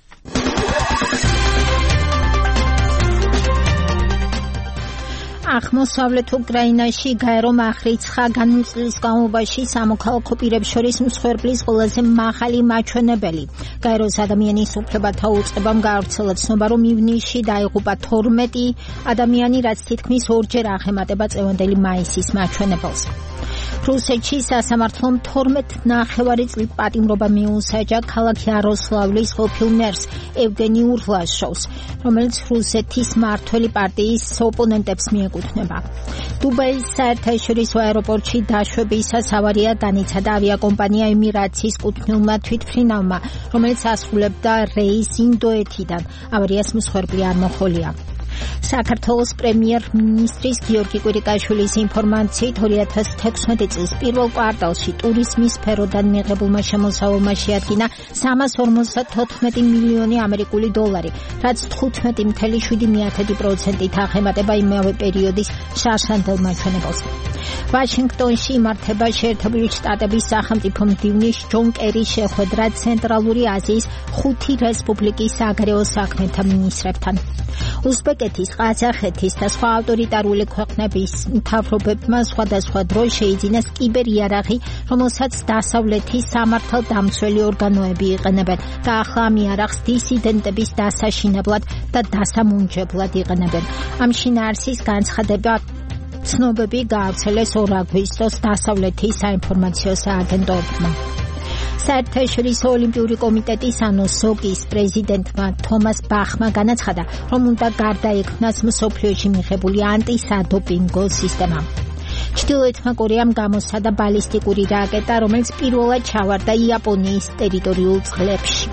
აღმოსავლეთ უკრაინაში გაერო მახრიცხა განმწლის განმავლობაში სამოქალაქო პირებს შორის მსხვერპლის ყველაზე მაღალი მაჩვენებელი. გაეროს ადამიანის უფლებათა უწყებამ გაავრცელა ცნობა, რომ ივნისში დაიღუპა 12 ადამიანი, რაც თითქმის 2-ჯერ აღემატება წლევანდელი მაისის მაჩვენებელს. რუსეთში სასამართლომ 12.5 წლით პატიმრობა მიუსაჯა ქალაქ იაროსლავლის ყოფილ მერს ევგენი ურლაშოვს, რომელიც რუსეთის მმართველი პარტიის ოპონენტებს მიეკუთვნება. დუბაის საერთაშორისო აეროპორტში დაშვებისას ავარია განიცადა ავიაკომპანია ემირატსის კუთვნილმა თვითმფრინავმა, რომელიც ასრულებდა რეისს ინდოეთიდან. ავარიას მსხვერპლი არ მოჰყოლია. საქართველოს პრემიერ-მინისტრის გიორგი კვირიკაშვილის ინფორმაციით 2016 წლის პირველ კვარტალში ტურიზმის სფეროდან მიღებულმა შემოსავალმა შეადგინა 354 მილიონი ამერიკული დოლარი, რაც 15.7%-ით აღემატება იმავე პერიოდის შარშანდელ მაჩვენებელს. ვაშინგტონში იმართება შეერთებული შტატების სახელმწიფო მდივნის ჯონ კერის შეხვედრა ცენტრალური აზიის 5 რესპუბლიკის საგარეო საქმეთა მინისტრებთან. უზბეკეთის, ყაზახეთის და სხვა ავტორიტარული ქვეყნების მთავრობებმა სხვადასხვა დროს შეიძინეს კიბერიარაღი, რომელსაც დასავლეთის სამართალდამცველი ორგანოები იყენებენ და ახლა ამ იარაღს დისიდენტების დასაშინებლად და დასამუნჯებლად იყენებენ. ამ შინაარსის განცხადება ცნობები გაავრცელეს 2 აგვისტოს დასავლეთის საინფორმაციო სააგენტოებმა. საერთაშორისო ოლიმპიური კომიტეტის ანოსოგის პრეზიდენტმა თომას ბახმა განაცხადა, რომ უნდა გარდაექმნას მსოფლიოში მიღებული ანტისადოპინგო სისტემა. ჩრდილოეთმა კორეამ გამოსცადა ბალისტიკური რაკეტა, რომელიც პირველად ჩავარდა იაპონიის ტერიტორიულ წყლებში.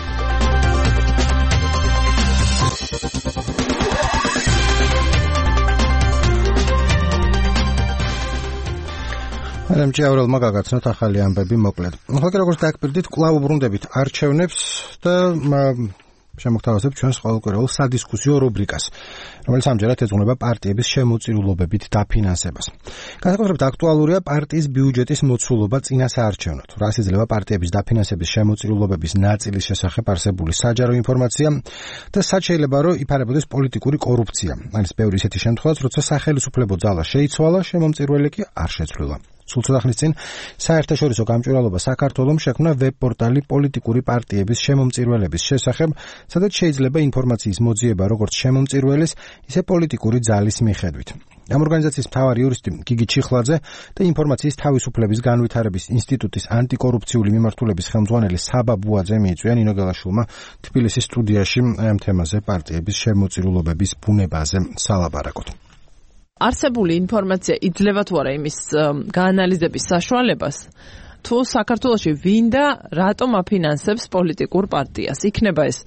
მარიამ ჭიაურელმა გაგაცნოთ ახალი ამბები მოკლედ. ახლა კი როგორც დააკვირდით, კვლავ უბრუნდებით არჩევნებს და შემოგთავაზებთ ჩვენს ყოველკვირეულ სადისკუსიო რუბრიკას, რომელიც ამჯერად ეძღვნება პარტიების შემოწირულობებით დაფინანსებას. განსაკუთრებით აქტუალურია პარტიის ბიუჯეტის მოცულობა წინა საარჩევნოდ. რას იძლევა პარტიების დაფინანსების შემოწირულობების ნაწილის შესახებ არსებული საჯარო ინფორმაცია და სად შეიძლება რომ იფარებოდეს პოლიტიკური კორუფცია. არის ბევრი ისეთი შემთხვევაც, როცა სახელმწიფო ძალა შეიცვალა, შემომწირველი კი არ შეცვლილა. სულ ცოტა ხნის წინ საერთაშორისო გამჭვირვალობა საქართველოს შექმნა ვებ-პორტალი პოლიტიკური პარტიების შემომწირველების შესახებ, სადაც შეიძლება ინფორმაციის მოძიება როგორც შემომწირველის, ისე პოლიტიკური ძალის მიხედვით. ამ ორგანიზაციის მთავარი იურისტი გიგი ჩიხლაძე და ინფორმაციის თავისუფლების განვითარების ინსტიტუტის ანტიკორუფციული მიმართულების ხელმძღვანელი საბა ბუაძე მიიწვია ნინო გელაშვილმა თბილისის სტუდიაში ამ თემაზე პარტიების შემოწირულობების ბუნებაზე სალაპარაკოთ.
არსებული ინფორმაცია იძლევა თუ არა იმის გაანალიზების საშუალებას, თუ საქართველოში ვინ და რატომ აფინანსებს პოლიტიკურ პარტიას? იქნება ეს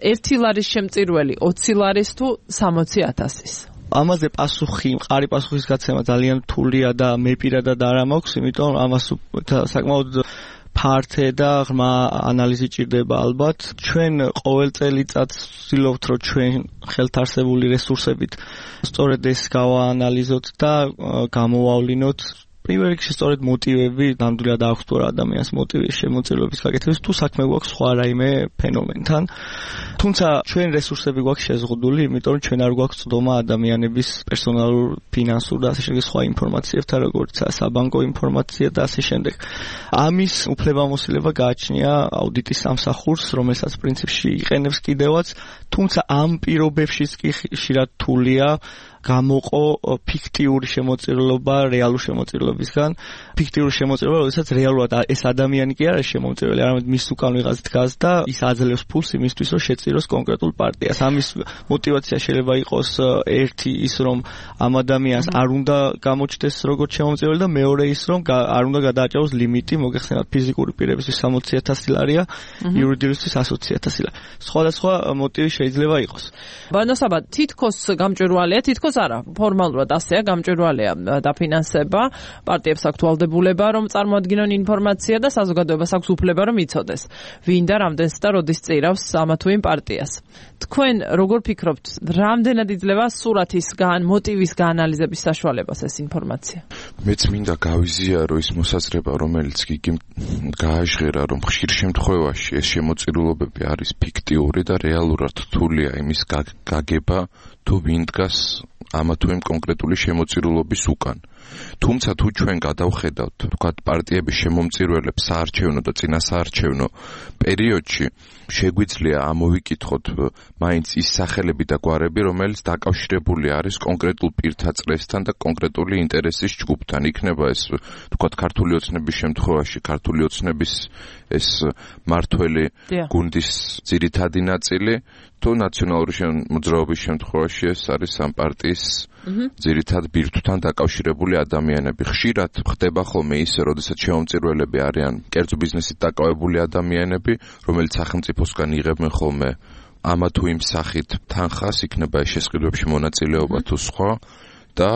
1 ლარის შემწირველი, 20 ლარის თუ 60,000-ის?
ამაზე მყარი პასუხის გაცემა ძალიან რთულია და მე პირადად არ მაქვს, იმიტომ ამას საკმაოდ ფართე და ღრმა ანალიზი ჭირდება ალბათ. ჩვენ ყოველ წელიწადს ვცდილობთ, რომ ჩვენ ხელთ არსებული რესურსებით სწორედ ეს გავაანალიზოთ და გამოვავლინოთ. პირველ რიგში სწორედ მოტივები, ნამდვილად აქვს თუ რა ადამიანს მოტივი შემოწირულობის გაკეთების, თუ საქმე გვაქვს სხვა რაიმე ფენომენთან. თუმცა ჩვენ რესურსები გვაქვს შეზღუდული, იმიტომ რომ ჩვენ არ გვაქვს წვდომა ადამიანების პერსონალურ, ფინანსურ და ასე შემდეგ სხვა ინფორმაციებთან, როგორიცაა საბანკო ინფორმაცია და ასე შემდეგ. ამის უფლებამოსილება გააჩნია აუდიტის სამსახურს, რომელსაც პრინციპში იყენებს კიდევაც, თუმცა ამ პირობებშიც კი ხშირად რთულია გამოყო ფიქტიური შემოწირულობა რეალურ შემოწირულობისგან. ფიქტიური შემოწირულობა, როდესაც რეალურად ეს ადამიანი კი არ არის შემოწირული, არამედ მის უკან ვიღაც დგას და ის აძლევს ფულს იმისთვის, რომ შეწიროს კონკრეტულ პარტიას. ამის მოტივაცია შეიძლება იყოს ერთი ის, რომ ამ ადამიანს არ უნდა გამოჩნდეს როგორც შემოწირული და მეორე ის, რომ არ უნდა გადააჭარბოს ლიმიტი, მოგეხსენებათ ფიზიკური პირებისთვის 60,000 ლარია, იურიდიულისთვის 120,000 ლარი. სხვადასხვა მოტივი შეიძლება იყოს.
ბანოსაბა, თითქოს გამჭვირვალეა, თითქოს არა, ფორმალურად ასეა, გამჭვირვალეა დაფინანსება, პარტიებს აქვთ ვალდებულება, რომ წარმოადგინონ ინფორმაცია და საზოგადოებას აქვს უფლება, რომ იცოდეს, ვინ და რამდენს და როდის წირავს ამა თუ იმ პარტიას. თქვენ როგორ ფიქრობთ, რამდენად იძლევა სურათისგან, მოტივის გაანალიზების საშუალებას ეს ინფორმაცია?
მეც მინდა გავიზიარო ის მოსაზრება, რომელიც გიგიმ გააჟღერა, რომ ხშირ შემთხვევაში ეს შემოწირულობები არის ფიქტიური და რეალურად რთულია იმის გაგება, თუ ვინ დგას ამა თუ იმ კონკრეტული შემოწირულობის უკან. თუმცა თუ ჩვენ გადავხედავთ, თქვათ პარტიების შემომწირველებს საარჩევნო და წინასაარჩევნო პერიოდში, შეგვიძლია ამოვიკითხოთ მაინც ის სახელები და გვარები, რომელიც დაკავშირებული არის კონკრეტულ პირთა წრესთან და კონკრეტული ინტერესის ჯგუფთან. იქნება ეს, თქვათ, ქართული ოცნების შემთხვევაში, ქართული ოცნების ეს მართველი გუნდის ძირითადი ნაწილი, თუ ნაციონალური მოძრაობის შემთხვევაში ეს არის ამ პარტიის ძირითად ბირთვთან დაკავშირებული ადამიანები. ხშირად ხდება ხოლმე ისე, როდესაც შემომწირველები არიან კერძო ბიზნესით დაკავებული ადამიანები, რომელიც სახელმწიფოსგან იღებენ ხოლმე ამა თუ იმ სახით თანხას, იქნება ეს შესყიდვებში მონაწილეობა თუ სხვა და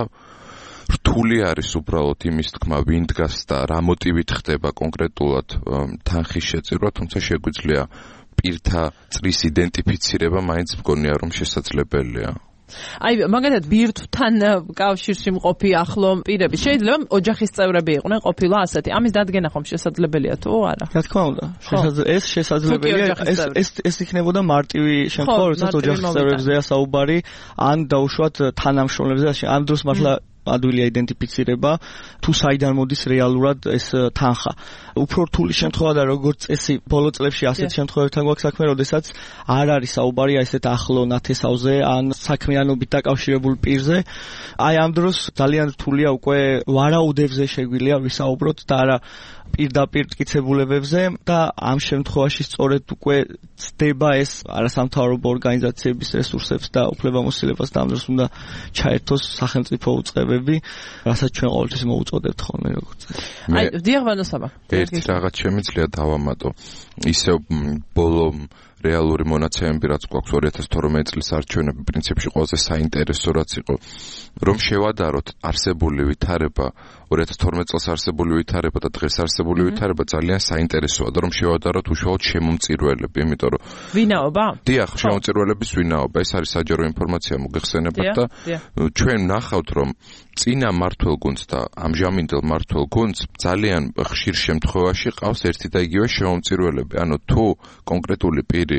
რთული არის უბრალოდ იმის თქმა, ვინ დგას და რა მოტივით ხდება კონკრეტულად თანხის შეწირვა, თუმცა შეგვიძლია პირთა წრის იდენტიფიცირება მაინც მგონია, რომ შესაძლებელია.
აი, მაგალითად, ბირთვთან კავშირში მყოფი ახლო პირები შეიძლება ოჯახის წევრები იყვნენ ყოფილა ასეთი. ამის დადგენა ხომ შესაძლებელია თუ არა?
რა თქმა უნდა, ეს შესაძლებელია. ეს იქნებოდა მარტივი შემთხვევა, როდესაც ოჯახის წევრებზეა საუბარი, ან დაუშვათ თანამშრომლებზე. ამ დროს მართლა ადვილია იდენტიფიცირება, თუ საიდან მოდის რეალურად ეს თანხა. უფრო რთული შემთხვევა და როგორც წესი ბოლო წლებში ასეთ შემთხვევებთან გვაქვს საქმე, როდესაც არ არის საუბარი ესეთ ახლო ნათესავზე ან საქმიანობით დაკავშირებულ პირზე. აი ამ დროს ძალიან რთულია უკვე ვარაუდებზე შეგვიძლია ვისაუბროთ და არა პირდაპირ მტკიცებულებებზე და ამ შემთხვევაში სწორედ უკვე ცდება ეს არასამთავრობო ორგანიზაციების რესურსებს და უფლებამოსილებას და ამ დროს უნდა ჩაერთოს სახელმწიფო უწყებები, რასაც ჩვენ ყოველთვის მოუწოდებთ ხოლმე როგორც.
აი, დიახბანოსაბა.
ერთი რაღაც შემიძლია დავამატო. ისევ ბოლო რეალური მონაცემები რაც გვაქვს 2012 წლის არჩევნები პრინციპში ყველაზე საინტერესო რაც იყო, რომ შევადაროთ არსებული ვითარება 2012 წელს არსებული ვითარება და დღეს არსებული ვითარება ძალიან საინტერესოა და რომ შევადაროთ უშუალოდ შემომწირველები, იმიტომ რომ
ვინაობა?
დიახ, შემომწირველების ვინაობა, ეს არის საჯარო ინფორმაცია მოგეხსენებათ და ჩვენ ვნახავთ, რომ წინა მმართველ გუნდს და ამჟამინდელ მმართველ გუნდს ძალიან ხშირ შემთხვევაში ყავს ერთი და იგივე შემომწირველები. ანუ თუ კონკრეტული პირი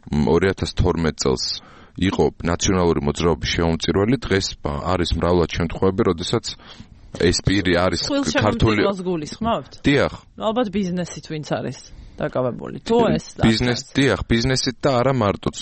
2012 წელს იყო ნაციონალური მოძრაობის შემომწირველი, დღეს არის მრავლად შემთხვევები, როდესაც ეს პირი არის ქართული
გულისხმობთ?
დიახ.
ალბათ ბიზნესით ვინც არის დაკავებული. თუ ეს
დიახ, ბიზნესით და არა მარტოც.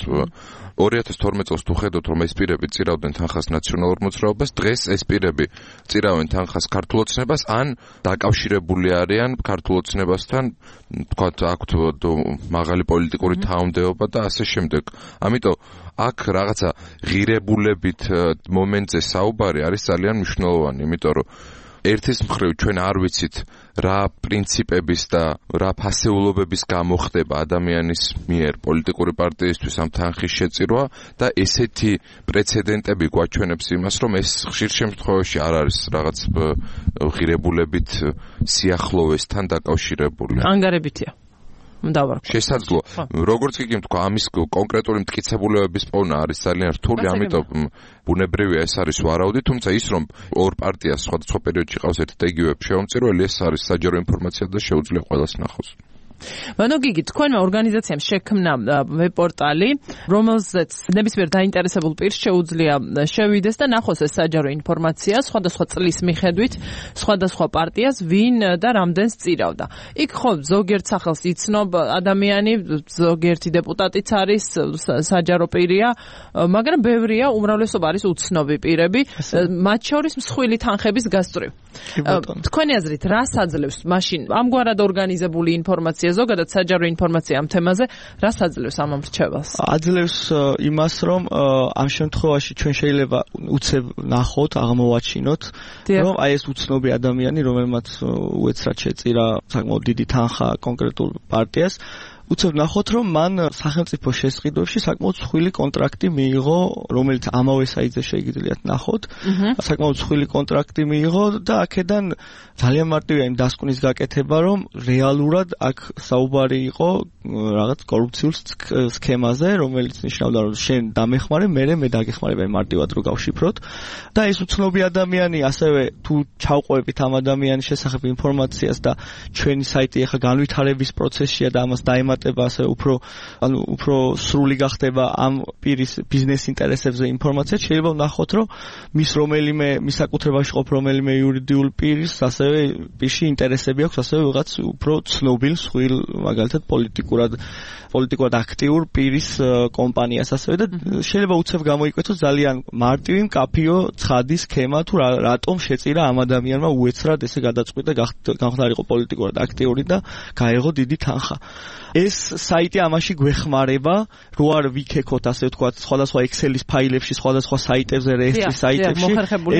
2012 წელს თუ ხედავთ, რომ ეს პირები წირავდნენ თანხას ნაციონალურ მოძრაობას, დღეს ეს პირები წირავენ თანხას ქართულ ოცნებას, ან დაკავშირებული არიან ქართულ ოცნებასთან, თქვათ, აქვთ მაღალი პოლიტიკური თანამდებობა და ასე შემდეგ. ამიტომ აქ რაღაცა ღირებულებით მომენტზე საუბარი არის ძალიან მნიშვნელოვანი, იმიტომ რომ ერთის მხრივ ჩვენ არ ვიცით რა პრინციპების და რა ფასეულობების გამო ხდება ადამიანის მიერ პოლიტიკური პარტიისთვის ამ თანხის შეწირვა და ესეთი პრეცედენტები გვაჩვენებს იმას, რომ ეს ხშირ შემთხვევაში არ არის რაღაც ღირებულებით სიახლოვესთან დაკავშირებული.
ანგარებითია.
შესაძლოა. როგორც კი თქვა, ამის კონკრეტული მტკიცებულებების პოვნა არის ძალიან რთული, ამიტომ ბუნებრივია ეს არის ვარაუდი, თუმცა ის რომ ორ პარტიას სხვადასხვა პერიოდში ყავს ერთ და იგივე შემომწირველი, ეს არის საჯარო ინფორმაცია და შეუძლია ყველას ნახოს.
Bueno, გიგი, თქვენმა ორგანიზაციამ შექმნა ვებ-პორტალი, რომელზეც ნებისმიერ დაინტერესებულ პირს შეუძლია შევიდეს და ნახოს ეს საჯარო ინფორმაცია სხვადასხვა წლის მიხედვით, სხვადასხვა პარტიას ვინ და რამდენს წირავდა. იქ ხო ზოგიერთ სახელს იცნობ ადამიანი, ზოგიერთი დეპუტატიც არის საჯარო პირია, მაგრამ ბევრია, უმრავლესობა არის უცნობი პირები, მათ შორის მსხვილი თანხების გასწვრივ. თქვენი აზრით, რას აძლევს მაშინ ამგვარად ორგანიზებული ინფორმაცია ზოგადად საჯარო ინფორმაცია ამ თემაზე რას აძლევს ამ მრჩეველს?
აძლევს იმას, რომ ამ შემთხვევაში ჩვენ შეიძლება უცებ ნახოთ, აღმოვაჩინოთ, რომ აი ეს უცნობი ადამიანი, რომელმაც უეცრად შეწირა საკმაოდ დიდი თანხა კონკრეტულ პარტიას, უცებ ნახოთ, რომ მან სახელმწიფო შესყიდვებში საკმაოდ მსხვილი კონტრაქტი მიიღო, რომელიც ამავე საიტზე შეგიძლიათ ნახოთ. საკმაოდ მსხვილი კონტრაქტი მიიღო და აქედან ძალიან მარტივია იმ დასკვნის გაკეთება, რომ რეალურად აქ საუბარი იყო რაღაც კორუფციულ სქემაზე, რომელიც ნიშნავდა, რომ შენ დამეხმარე, მე დაგეხმარება მარტივად რო გავშიფროთ. და ეს უცნობი ადამიანი, ასევე თუ ჩავყვებით ამ ადამიანის შესახებ ინფორმაციას და ჩვენი საიტი ახლა განვითარების პროცესშია და ამას დაემატება ასე უფრო სრული გახდება ამ პირის ბიზნეს ინტერესებზე ინფორმაცია, შეიძლება ვნახოთ, რომ მის საკუთრებაში ყოფ რომელიმე იურიდიულ პირის ასევე პირში ინტერესები აქვს, ასევე ვიღაც უფრო ცნობილ, სხვილ, მაგალითად პოლიტიკურად აქტიურ პირის კომპანიას ასევე და შეიძლება უცებ გამოიკვეთოს ძალიან მარტივი, მკაფიო, ცხადი სქემა თუ რატომ შეწირა ამ ადამიანმა უეცრად ესე გადაწყვიტა გამხდარიყო პოლიტიკურად აქტიური და გაეღო დიდი თანხა. ეს საიტი ამაში გვეხმარება, რო არ ვიქექოთ ასე ვთქვათ, სხვადასხვა Excel-ის ფაილებში, სხვადასხვა საიტებზე, რეესტრის საიტებში,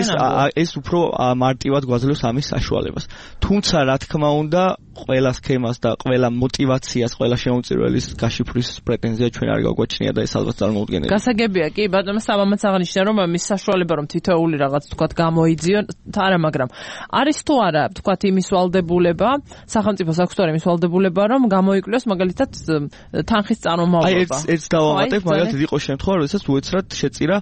ეს უფრო მარტივად გვაძლევს ამის საშუალებას. თუმცა, რა თქმა უნდა, ყველა სქემას და ყველა мотиваციას, ყველა შემომწირველის გაშიფვრის პრეტენზია ჩვენ არ გაგვაჩნია და ეს ალბათ წარმოუდგენელია.
გასაგებია კი, ბატონო საბამაც აღნიშნა, რომ მის საშუალება რომ თითოეული რაღაც ვთქვათ გამოიძიონ, არა, მაგრამ არის თუ არა, ვთქვათ, იმის ვალდებულება, სახელმწიფოს აქვს თუ არა იმის ვალდებულება, რომ გამოიკვლიოს მაგალითად თანხის წარმომავლობა.
აი ეს დავამატებ, მაგალითად იყო შემთხვევა, როდესაც უეცრად შეწირა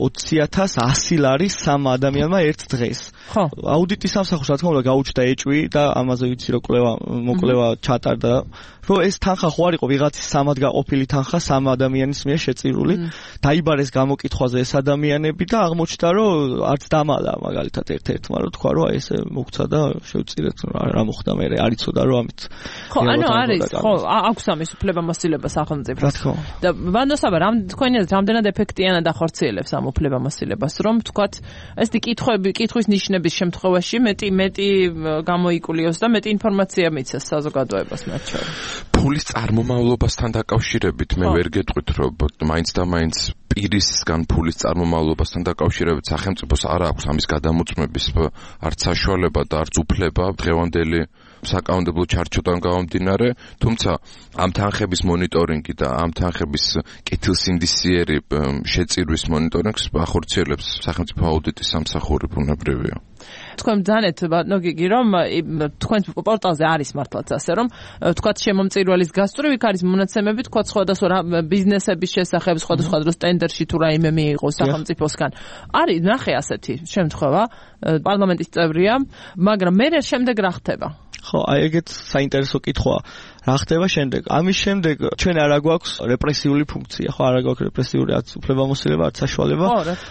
20,100 ლარი სამ ადამიანმა ერთ დღეს.
ხო.
აუდიტის სამსახურს რა თქმა უნდა გაუჩნდა ეჭვი და ამაზე ვიცი რომ მოკვლევა ჩატარდა, რომ ეს თანხა ხო არ იყო ვიღაცის სამად გაყოფილი თანხა სამ ადამიანის მიერ შეწირული. დაიბარეს გამოკითხვაზე ეს ადამიანები და აღმოჩნდა, რომ არც დამალა მაგალითად ერთ-ერთმა რომ თქვა, რომ აი ესე მოგცა და შევწირეთ, რა მოხდა მე, არ იცოდა რომ ამით.
ხო, ანუ არის, ხო, აქვს ამის უფლებამოსილება სახელმწიფოს.
რა თქმა უნდა.
და ვანდოსაბა, თქვენი აზრით, რამდენად ეფექტიანად ახორციელებს ამ უფლებამოსილებას, რომ თქვათ, ეს კითხვის ნიშნების შემთხვევაში მეტი გამოიკულიოს და მეტი ინფორმაცია მიცეს საზოგადოებას მათ შორის.
ფულის წარმომავლობასთან დაკავშირებით მე ვერ გეტყვით, რომ მაინც და მაინც პირისგან ფულის წარმომავლობასთან დაკავშირებით სახელმწიფოს არ აქვს ამის გადამოწმების არც საშუალება და არც უფლება დღევანდელი საკანონმდებლო ჩარჩოდან გამომდინარე, თუმცა ამ თანხების მონიტორინგი და ამ თანხების კეთილსინდისიერი შეწირვის მონიტორინგს ახორციელებს სახელმწიფო აუდიტის სამსახური, ბუნებრივია.
თქვენ ბრძანეთ, ბატონო გიგი, რომ თქვენ პორტალზე არის მართლაც ასე, რომ თქვათ შემომწირველის გასწვრივ იქ არის მონაცემები, თქვათ სხვადასხვა ბიზნესების შესახებ, სხვადასხვა დროს ტენდერში თუ რაიმე მიიღოს სახელმწიფოსგან. არის ნახე ასეთი შემთხვევა, პარლამენტის წევრია, მაგრამ მე შემდეგ რა ხდება?
ხო, აი ეგეთ საინტერესო კითხვაა. რა ხდება შემდეგ? ამის შემდეგ ჩვენ არ გვაქვს რეპრესიული ფუნქცია, ხო, არ გვაქვს რეპრესიული არც უფლებამოსილება, არც საშუალება.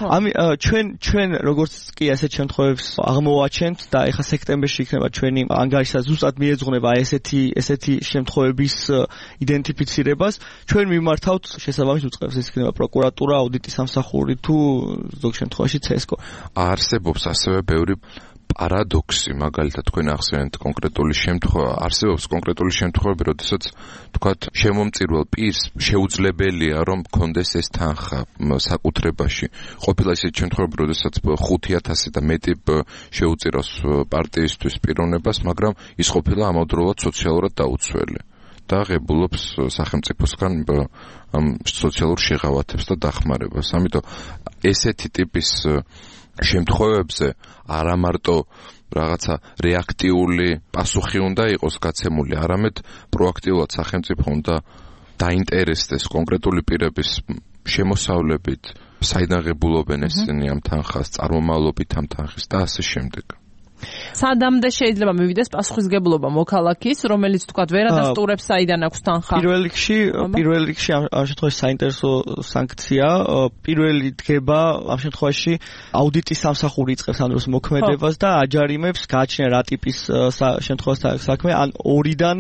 ჩვენ როგორც კი ასეთ შემთხვევებს აღმოვაჩენთ და ეხლა სექტემბერში იქნება ჩვენი ანგარიშსა ზუსტად მიეძღვნება ესეთი შემთხვევების იდენტიფიცირებას. ჩვენ მიმართავთ შესაბამის უწყებს, ეს იქნება პროკურატურა, აუდიტის სამსახური თუ ზოგ შემთხვევაში CSCO.
არსებობს ასევე ბევრი პარადოქსი, მაგალითად თქვენ ახსენეთ კონკრეტული შემთხვევა, არსებობს კონკრეტული შემთხვევები, როდესაც თქვათ შემომწირველ პირს შეუძლებელია რომ კონდეს ეს თანხა საკუთრებაში. ყოფილა ისეთი შემთხვევები, როდესაც 5,000 და მეტი შეუწირავს პარტიისთვის პიროვნებას, მაგრამ ის ყოფილა ამავდროულად სოციალურად დაუცველი და ღებულობს სახელმწიფოსგან ამ სოციალურ შეღავათებს და დახმარებას. ამიტომ ესეთი ტიპის შემთხვევებზე არა მარტო რაღაცა რეაქტიული პასუხი უნდა იყოს გაცემული, არამედ პროაქტიულად სახელმწიფო უნდა დაინტერესდეს კონკრეტული პირების შემოსავლებით, საიდან ღებულობენ ესენი ამ თანხას, წარმომავლობით ამ თანხის და ასე შემდეგ.
სადამდე შეიძლება მივიდეს პასუხისგებლობა მოქალაქის, რომელიც თქვათ ვერადასტურებს საიდან აქვს თანხა?
პირველ რიგში ამ შემთხვევაში საინტერესო სანქცია, პირველი დგება ამ შემთხვევაში აუდიტის სამსახური იწყებს ამ დროს მოქმედებას და აჯარიმებს გააჩნია რა ტიპის შემთხვევაში საქმე, ან 2-დან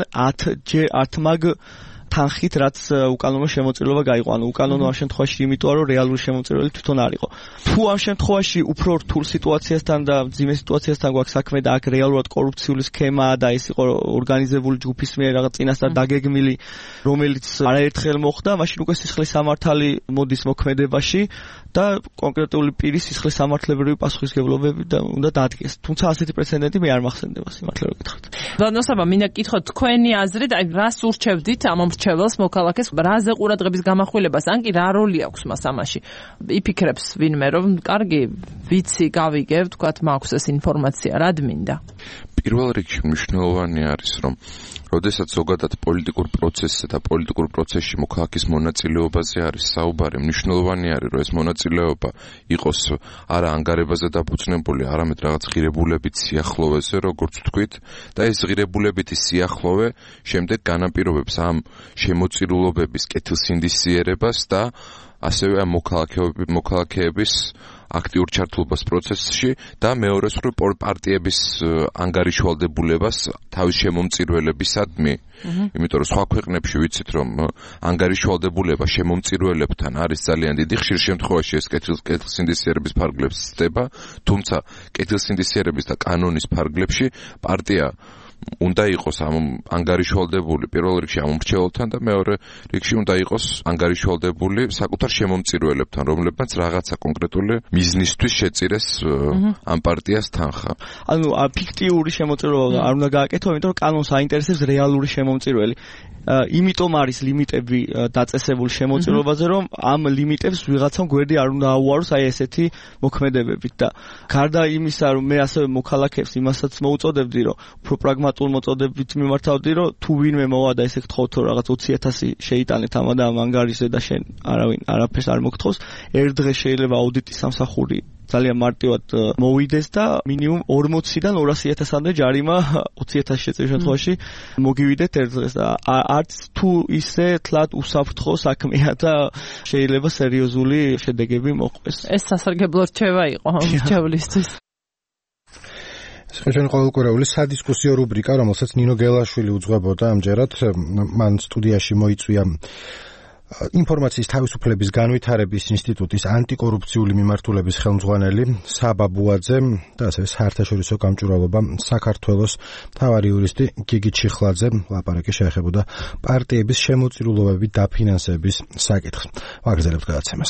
10 მაგ თანხით, რაც უკანონო შემოწირულობა გაიყო. ანუ უკანონო ამ შემთხვევაში იმიტომ რომ რეალური შემოწირველი თვითონ არ იყო. თუ ამ შემთხვევაში უფრო რთულ სიტუაციასთან და მძიმე სიტუაციასთან გვაქვს საქმე და აქ რეალურად კორუფციული სქემაა და ეს იყო ორგანიზებული ჯგუფის მიერ რაღაც წინასწარ დაგეგმილი, რომელიც არაერთხელ მოხდა, მაშინ უკვე სისხლის სამართალი მოდის მოქმედებაში და კონკრეტული პირის სისხლის სამართლებრივი პასუხისგებლობები უნდა დადგეს. თუმცა ასეთი პრეცედენტი მე არ მახსენდება, სიმართლე რომ გითხრათ.
დანოსაბა, მინდა გითხოთ თქვენი აზრით, აი რას ურჩევდით ამ მრჩეველს მოქალაქეს, რაზე ყურადღების გამახვილებას, ან კი რა როლი აქვს მას ამაში? იფიქრებს ვინმე რომ კარგი, ვიცი, გავიგებ, თქვათ მაქვს ეს ინფორმაცია, რად მინდა?
პირველ რიგში მნიშვნელოვანი არის, რომ როდესაც ზოგადად პოლიტიკურ პროცესზე და პოლიტიკურ პროცესში მოქალაქის მონაწილეობაზე არის საუბარი, მნიშვნელოვანი არის, რომ ეს მონაწილეობა იყოს არა ანგარებაზე დაფუძნებული, არამედ რაღაც ღირებულებით სიახლოვეზე, როგორც ვთქვით, და ეს ღირებულებითი სიახლოვე შემდეგ განაპირობებს ამ შემოწირულობების კეთილსინდისიერებას და ასევე ამ მოქალაქეების აქტიურ ჩართულობას პროცესში და მეორე მხრივ პარტიების ანგარიშვალდებულებას თავის შემომწირველებისადმი. იმიტომ რომ სხვა ქვეყნებში ვიცით რომ ანგარიშვალდებულება შემომწირველებთან არის ძალიან დიდი, ხშირ შემთხვევაში ეს კეთილსინდისიერების ფარგლებს ცდება, თუმცა კეთილსინდისიერების და კანონის ფარგლებში პარტია უნდა იყოს ამ ანგარიშვალდებული პირველ რიგში ამ მრჩეველთან და მეორე რიგში უნდა იყოს ანგარიშვალდებული საკუთარ შემომწირველებთან, რომლებმაც რაღაცა კონკრეტული მიზნისთვის შეწირეს ამ პარტიას თანხა.
ანუ ფიქტიური შემოწირულობა არ უნდა გააკეთო, იმიტომ რომ კანონს აინტერესებს რეალური შემომწირველი. იმიტომ არის ლიმიტები დაწესებული შემოწირულობაზე, რომ ამ ლიმიტებს ვიღაცამ გვერდი არ უნდა აუაროს აი ესეთი მოქმედებებით და გარდა იმისა, რომ მე ასევე მოქალაქეებს იმასაც მოუწოდებდი, რომ უფრო პრაგმატულ მოწოდებით მიმართავდი, რომ თუ ვინმე მოვა და ესე გთხოვთ, რომ რაღაც 20,000 შეიტანეთ ამ ანგარიშზე და შენ არაფერს არ მოგთხოვს, ერთ დღეს შეიძლება აუდიტის სამსახური ძალიან მარტივად მოვიდეს და მინიმუმ 40-დან 200,000-მდე ჯარიმა 20,000 შეწივის შემთხვევაში მოგივიდეთ ერთ დღეს და არც თუ ისე თლად უსაფრთხო საქმეა და შეიძლება სერიოზული შედეგები მოყვეს.
ეს სასარგებლო რჩევა იყო მრჩევლისთვის.
ეს ყოველკვირეული სადისკუსიო რუბრიკა, რომელსაც ნინო გელაშვილი უძღვებოდა ამჯერად, მან სტუდიაში მოიწვია ინფორმაციის თავისუფლების განვითარების ინსტიტუტის ანტიკორუფციული მიმართულების ხელმძღვანელი საბა ბუაძე და ასევე საერთაშორისო გამჭვირვალობა საქართველოს მთავარი იურისტი გიგი ჩიხლაძე. ლაპარაკი შეეხებოდა პარტიების შემოწირულობების დაფინანსების საკითხს. ვაგრძელებთ გადაცემას.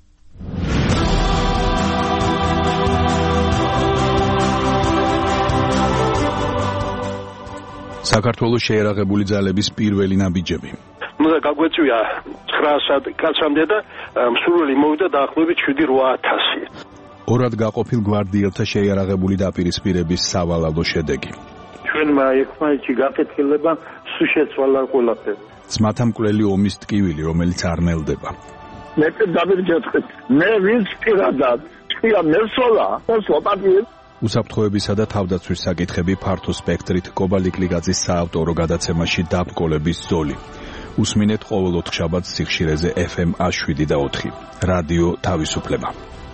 საქართველოს შეერაღებული ძალების პირველი ნაბიჯები.
უნდა გაგვეწვია 900 კაცამდე და მსურველი მოვიდა დაახლოებით 7-8,000.
ორად გაყოფილ გვარდიელთა შეიარაღებული დაპირისპირების სავალალო შედეგი.
ჩვენმა ერთმანეთში გაკეთილება სულ შეცვალა ყველაფერი.
ძმათა მკვლელი ომის ტკივილი, რომელიც არ ნელდება.
მე დავირჯეთქეთ. მე ვინც პირადად თქვია მესოლა, სლოპატიე.
უსაფრთხოებისა და თავდაცვის საკითხები ფართო სპექტრით კობალიკლიგაძის საავტორო გადაცემაში დაბკოლების ზოლი. უსმინეთ ყოველ ოთხშაბათს სიხშირეზე FM 7 და 4. რადიო თავისუფლება.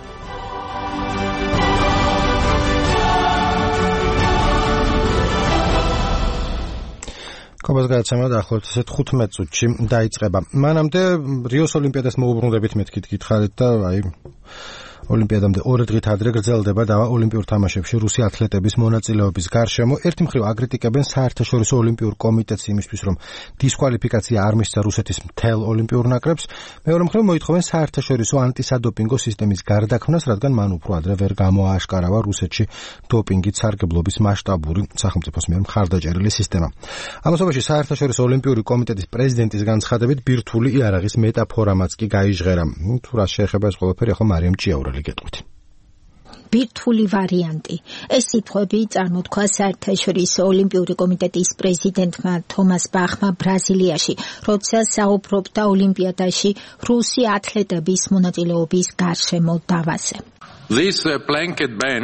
კობას გადაცემა დაახლოებით 15 წუთში დაიწყება. მანამდე რიოს ოლიმპიადას მოუბრუნდებით მეთქით გითხარით და აი ოლიმპიადამდე 2 დღით ადრე გრძელდება და ოლიმპიურ თამაშებში რუსი ათლეტების მონაწილეობის გარშემო ერთი მხრივ აკრიტიკებენ საერთაშორისო ოლიმპიურ კომიტეტს იმისთვის, რომ დისკვალიფიკაცია არ მისცა რუსეთის მთელ ოლიმპიურ ნაკრებს, მეორე მხრივ მოითხოვენ საერთაშორისო ანტისადოპინგო სისტემის გარდაქმნას, რადგან მან უფრო ადრე ვერ გამოააშკარავა რუსეთში დოპინგით სარგებლობის მასშტაბური სახელმწიფოს მიერ მხარდაჭერილი სისტემა. ამასობაში საერთაშორისო ოლიმპიური კომიტეტის პრეზიდენტის განცხადებით ბირთვული იარაღის მეტაფორამაც კი გაიჟღერა. თუ რა შეეხება ეს ყველაფერი, ახლა მარიამ ჭიაურელი გეტყვით.
ბირთვული ვარიანტი. ეს სიტყვები წარმოთქვა საერთაშორისო ოლიმპიური კომიტეტის პრეზიდენტმა თომას ბახმა ბრაზილიაში, როცა საუბრობდა ოლიმპიადაში რუსი ათლეტების მონაწილეობის გარშემო დავაზე.
This blanket ban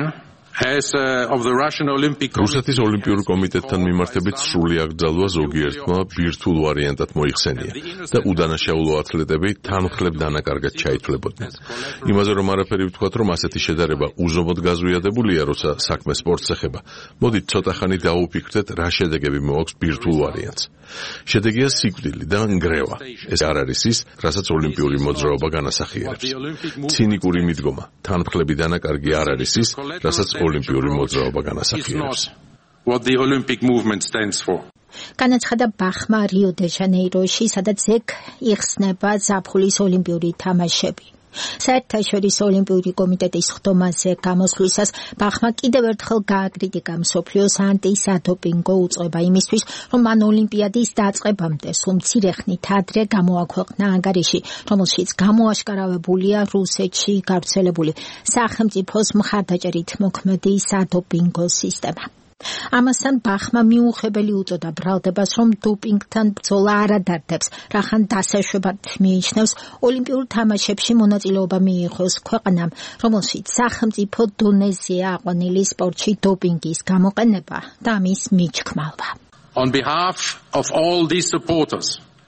რუსეთის ოლიმპიურ კომიტეტთან მიმართებით სრული აკრძალვა ზოგიერთმა ბირთვულ ვარიანტად მოიხსენია და უდანაშაულო ათლეტები თანმხლებ დანაკარგად ჩაითვლებოდნენ. იმაზე რომ არაფერი ვთქვათ, რომ ასეთი შედარება უზომოდ გაზვიადებულია, როცა საქმე სპორტს ეხება, მოდით ცოტა ხანი დაუფიქრდეთ, რა შედეგები მოაქვს ბირთვულ ვარიანტს. შედეგია სიკვდილი და ნგრევა. ეს არ არის ის, რასაც ოლიმპიური მოძრაობა განასახიერებს. ცინიკური მიდგომა, თანმხლები დანაკარგი არ არის ის, რასაც ოლიმპიური მოძრაობა განასახიერებს.
What the Olympic movement stands for.
განაცხადა ბახმა რიო დე ჟანეიროში, სადაც ეგ იხსნება ზაფხულის ოლიმპიური თამაშები. საერთაშორისო ოლიმპიური კომიტეტის ხდომაზე გამოსვლისას ბახმა კიდევ ერთხელ გააკრიტიკა მსოფლიოს ანტისადოპინგო უწყება იმისთვის, რომ მან ოლიმპიადის დაწყებამდე სულ მცირე ხნით ადრე გამოაქვეყნა ანგარიში, რომელშიც გამოაშკარავებულია რუსეთში გავრცელებული სახელმწიფოს მხარდაჭერით მოქმედი სადოპინგო სისტემა. ამასთან ბახმა მიუღებელი უწოდა ბრალდებას, რომ დოპინგთან ბრძოლა არ ადარდებს, რახან დასაშვებად მიიჩნევს ოლიმპიურ თამაშებში მონაწილეობა მიიღოს ქვეყნამ, რომელშიც სახელმწიფო დონეზეა აყვანილი სპორტში დოპინგის გამოყენება და ამის მიჩქმალვა.
On behalf of all these supporters,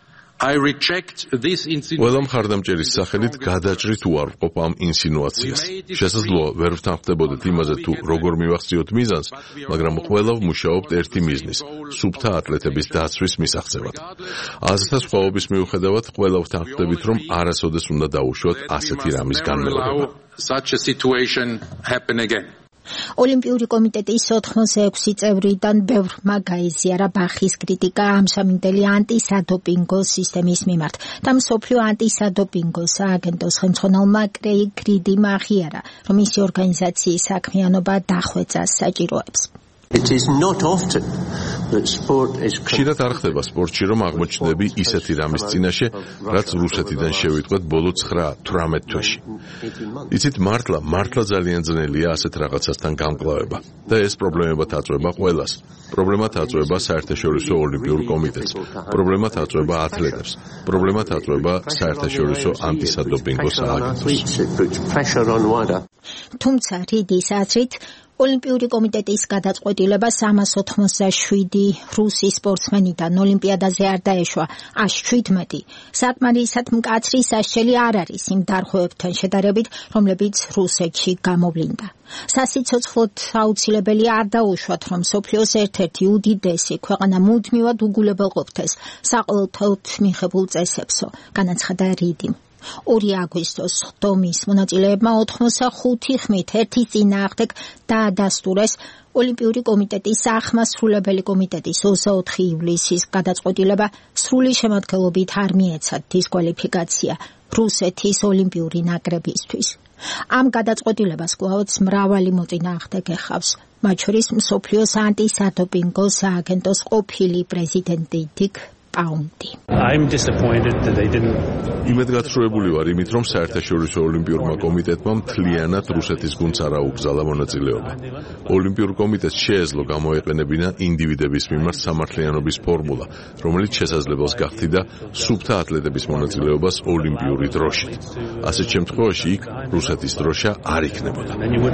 I reject this insinuation.
ყველა მხარდამჭერის სახელით გადაჭრით უარყოფ ამ ინსინუაციას. შესაძლოა ვერ ვთანხმდებოდეთ იმაზე, თუ როგორ მივახციოთ მიზანს, მაგრამ ყველა ვმუშაობთ ერთი მიზნის, სუფთა ათლეტების დაცვის მისაღწევად. აზრთა სხვაობის მიუხედავად, ყველა ვთანხმდებით, რომ არასოდეს უნდა დაუშვათ ასეთი რამის განმეორება.
Such a situation happen again.
ოლიმპიური კომიტეტის 86 წევრიდან ბევრმა გაიზიარა ბახის კრიტიკა ამჟამინდელი ანტისადოპინგო სისტემის მიმართ და მსოფლიო ანტისადოპინგო სააგენტოს ხელმძღვანელმა კრეიგ გრიდიმ აღიარა, რომ მისი ორგანიზაციის საქმიანობა დახვეწა საჭიროებს.
It is not often that sport is
ხშირად არ ხდება სპორტში, რომ აღმოჩნდები ისეთი რამის წინაშე, რაც რუსეთიდან შევიტყვეთ ბოლო 9-18 თვეში. იცით, მართლა ძალიან ძნელია ასეთ რაღაცასთან გამკლავება და ეს პრობლემებად აწვება ყველას. პრობლემად აწვება საერთაშორისო ოლიმპიურ კომიტეტს, პრობლემად აწვება ათლეტებს, პრობლემად აწვება საერთაშორისო ანტისადოპინგო სააგენტოს.
თუმცა რიდის აზრით ოლიმპიური კომიტეტის გადაწყვეტილება 387 რუსი სპორტსმენიდან ოლიმპიადაზე არ დაეშვა 117. საკმარისად მკაცრი სასჯელი არ არის იმ დარღვევებთან შედარებით, რომლებიც რუსეთში გამოვლინდა. სასიცოცხლოდ აუცილებელი არ დაუშვათ, რომ მსოფლიოს ერთ-ერთი უდიდესი ქვეყანა მუდმივად უგულებელყოფდეს საყოველთაოდ მიღებულ წესებსო, განაცხადა რიდიმ. 2 აგვისტოს ხდომის მონაწილეებმა 85 ხმით ერთის წინააღმდეგ დაადასტურეს ოლიმპიური კომიტეტის ახმასრულებელი კომიტეტის 24 ივლისის გადაწყვეტილება სრული შემადგენლობით არ მიეცათ დისკვალიფიკაცია რუსეთის ოლიმპიური ნაკრებისთვის. ამ გადაწყვეტილებას კვლავაც მრავალი მოწინააღმდეგე ეხავს, მათ შორის მსოფლიოს ანტისადოპინგო სააგენტოს ყოფილი პრეზიდენტი დიკ პაუნდი.
I'm disappointed that they didn't.
იმედგაცრუებული ვარ იმით, რომ საერთაშორისო ოლიმპიურმა კომიტეტმა მთლიანად რუსეთის გუნდს არ აუკრძალა მონაწილეობა. ოლიმპიურ კომიტეტს შეეძლო გამოეყენებინა ინდივიდების მიმართ სამართლიანობის ფორმულა, რომელიც შესაძლებელს გახდიდა სუფთა ათლეტების მონაწილეობას ოლიმპიური დროშით. ასეთ შემთხვევაში იქ რუსეთის დროშა არ იქნებოდა.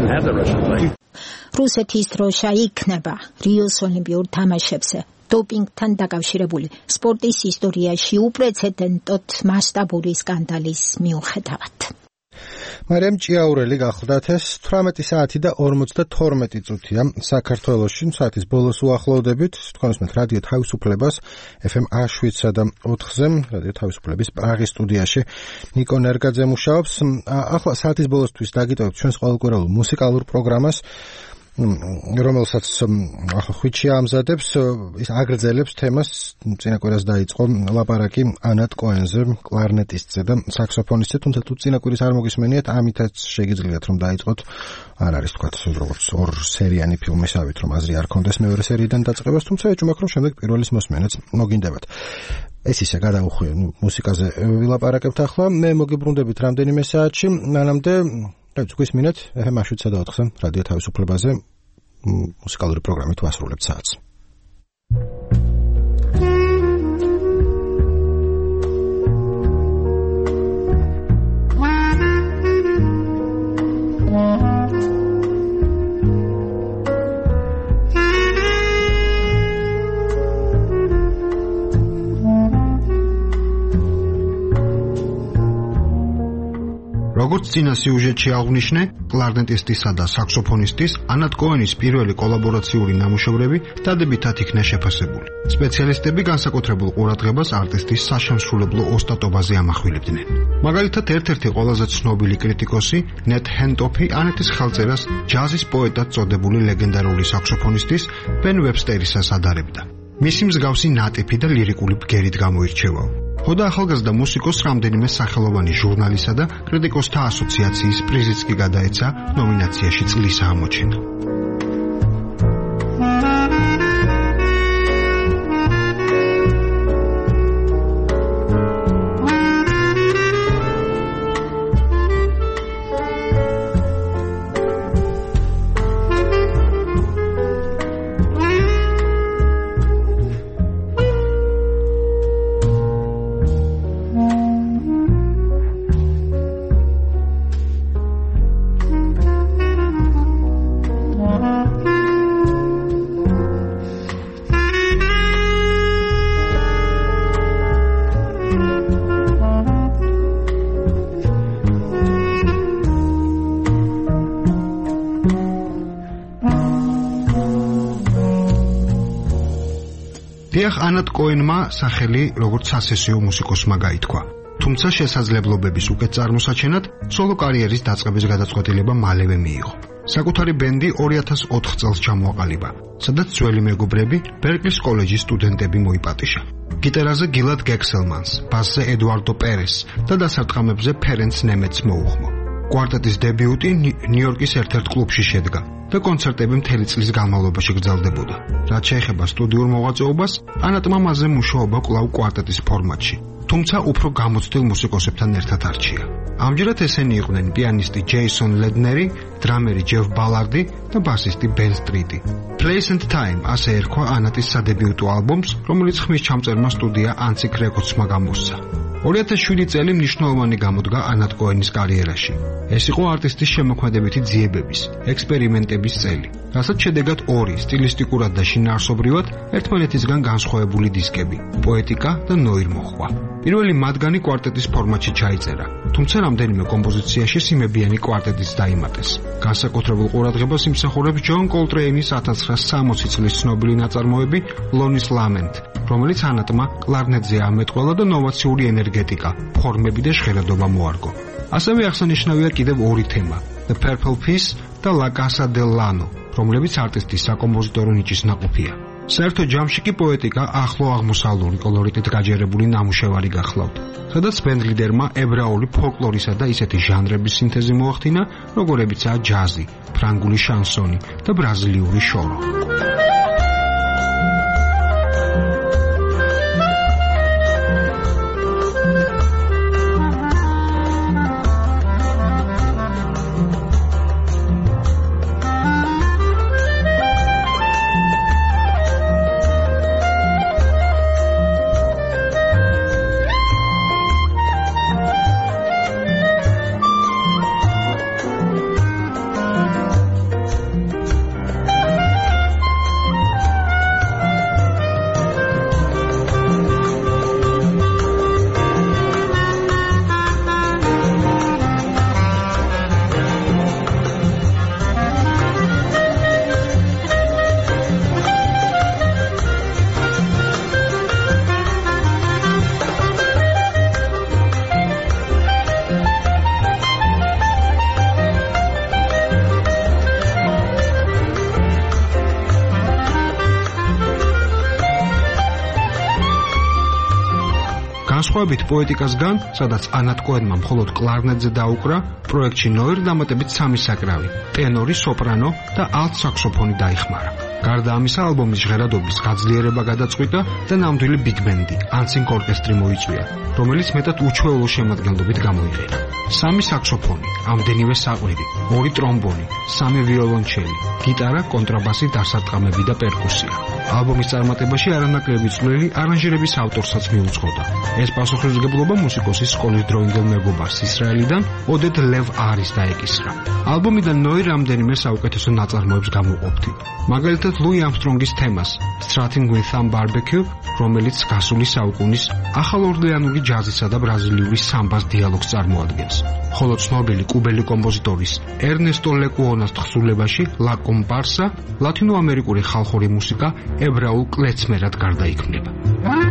რუსეთის დროშა იქნება რიოს ოლიმპიურ თამაშებზე. დოპინგთან დაკავშირებული სპორტის ისტორიაში უპრეცედენტოდ მასშტაბური სკანდალის მიუხედავად.
მარიამ ჭიაურელი გახლდათ ეს 18 საათი და 52 წუთია საქართველოში საათის ბოლოს უახლოვდებით თქვენ უსმენთ რადიო თავისუფლებას FM 7-სა და 4-ზე რადიო თავისუფლების პრაღის სტუდიაში ნიკო ნერგაძე მუშაობს ახლა საათის ბოლოსთვის დაგიტოვებთ ჩვენს ყოველკვირეულ მუსიკალურ პროგრამას რომელსაც ახლა ხვიჩი ამზადებს ის აგრძელებს თემას წინა კვირას დაიწყო ლაპარაკი ანატ კოენზე კლარნეტისტზე და საქსოფონისტზე თუმცა თუ წინა კვირის არ მოგისმენიათ ამითაც შეგიძლიათ რომ დაიწყოთ არ არის თქვა როგორც ორ სერიანი ფილმისავით რომ აზრი არ კონდეს მეორე სერიიდან დაწყებას თუმცა ეჭვმაქვს რომ შემდეგ პირველის მოსმენაც მოგინდებათ ეს ისე გადავუხვი მუსიკაზე ვილაპარაკებთ ახლა მე მოგიბრუნდებით რამდენიმე საათში მანამდე გვისმინეთ FM 7-სა და 4-ზე რადიო თავისუფლებაზე მუსიკალური პროგრამით ვასრულებთ საათს.
როგორც წინა სიუჟეტში აღვნიშნე, კლარნეტისტისა და საქსოფონისტის ანატ კოენის პირველი კოლაბორაციული ნამუშევრები დადებითად იქნა შეფასებული. სპეციალისტები განსაკუთრებულ ყურადღებას არტისტის საშემსრულებლო ოსტატობაზე ამახვილებდნენ. მაგალითად, ერთ-ერთი ყველაზე ცნობილი კრიტიკოსი, ნეთ ჰენტოფი, ანეტის ხელწერას ჯაზის პოეტად წოდებული ლეგენდარული საქსოფონისტის ბენ ვებსტერისას ადარებდა. მისი მსგავსი ნატიფი და ლირიკული ბგერით გამოირჩევა. ხოდა ახალგაზრდა მუსიკოს რამდენიმე სახელოვანი ჟურნალისა და კრიტიკოსთა ასოციაციის პრიზიც კი გადაეცა ნომინაციაში წლის აღმოჩენა. დიახ, ანატ კოენმა სახელი როგორც სასესიო მუსიკოსმა გაითქვა. თუმცა შესაძლებლობების უკეთ წარმოსაჩენად სოლო კარიერის დაწყების გადაწყვეტილება მალევე მიიღო. საკუთარი ბენდი 2004 წელს ჩამოაყალიბა, სადაც ძველი მეგობრები ბერკლის კოლეჯის სტუდენტები მოიპატიჟა. გიტარაზე გილად გექსელმანს, ბასზე ედუარდო პერეს და დასარტყამებზე ფერენც ნემეტს მოუხმო. კვარტეტის დებიუტი ნიუ-იორკის ერთ-ერთ კლუბში შედგა და კონცერტები მთელი წლის განმავლობაში გრძელდებოდა. რაც შეეხება სტუდიურ მოღვაწეობას, ანატმა მასზე მუშაობა კვლავ კვარტეტის ფორმატში, თუმცა უფრო გამოცდილ მუსიკოსებთან ერთად არჩია. ამჯერად ესენი იყვნენ პიანისტი ჯეისონ ლედნერი, დრამერი ჯეფ ბალარდი და ბასისტი ბენ სტრიტი. Place and Time ასე ერქვა ანატის სადებიუტო ალბომს, რომელიც ხმის ჩამწერმა სტუდია Antic Records-მა გამოსცა. 2007 წელი მნიშვნელოვანი გამოდგა ანატ კოენის კარიერაში. ეს იყო არტისტის შემოქმედებითი ძიებების, ექსპერიმენტების წელი, რასაც შედეგად ორი სტილისტიკურად და შინაარსობრივად ერთმანეთისგან განსხვავებული დისკები, პოეტიკა და ნოირ მოჰყვა. პირველი მათგანი კვარტეტის ფორმატში ჩაიწერა, თუმცა რამდენიმე კომპოზიციაში სიმებიანი კვარტეტიც დაიმატეს. განსაკუთრებულ ყურადღებას იმსახურებს ჯონ კოლტრეინის 1960 წლის ცნობილი ნაწარმოები ლონის ლამენტ, რომელიც ანატმა კლარნეტზე ამეტყველა და ნოვაციური ენერგეტიკა, ფორმები და ჟღერადობა მოარგო. ასევე აღსანიშნავია კიდევ ორი თემა, The Purple Piece და La Casa del Lano, რომლებიც არტისტის საკომპოზიტორო ნიჭის ნაყოფია. საერთო ჯამში კი პოეტიკა ახლო აღმოსავლური კოლორიტით გაჯერებული ნამუშევარი გახლავთ, სადაც ბენდლიდერმა ებრაული ფოლკლორისა და ისეთი ჟანრების სინთეზი მოახდინა, როგორებიცაა ჯაზი, ფრანგული შანსონი და ბრაზილიური შორო. განსხვავებით პოეტიკასგან, სადაც ანატ კოენმა მხოლოდ კლარნეტზე დაუკრა, პროექტში ნოირ დამატებით 3 საკრავი, ტენორი, სოპრანო და ალტ საქსოფონი დაიხმარა. გარდა ამისა, ალბომის ჟღერადობის გაძლიერება გადაწყვიტა და ნამდვილი ბიგ ბენდი, ანსინგ ორკესტრი მოიწვია, რომელიც მეტად უჩვეულო შემადგენლობით გამოიყენა. 3 საქსოფონი, ამდენივე საყვირი, 2 ტრომბონი, 3 ვიოლონჩელი, გიტარა, კონტრაბასი, დასარტყამები და პერკუსია. ალბომის წარმატებაში არანაკლები წვლილი არანჟირების ავტორსაც მიუძღოდა. ეს პასუხისმგებლობა მუსიკოსის სკოლის დროინდელ მეგობარს ისრაელიდან, ოდედ ლევ არის დაეკისრა. ალბომიდან ნოი რამდენიმე საუკეთესო ნაწარმოებს გამოყოფდა. მაგალითად, ლუი ამსტრონგის თემას Starting with Some Barbecue, რომელიც გასული საუკუნის ახალორლეანული ჯაზისა და ბრაზილიური სამბას დიალოგს წარმოადგენს. ხოლო ცნობილი კუბელი კომპოზიტორის ერნესტო ლეკუონას თხზულებაში La Comparsa ლათინოამერიკული ხალხური მუსიკა ებრაულ კლეცმერად გარდაიქმნება.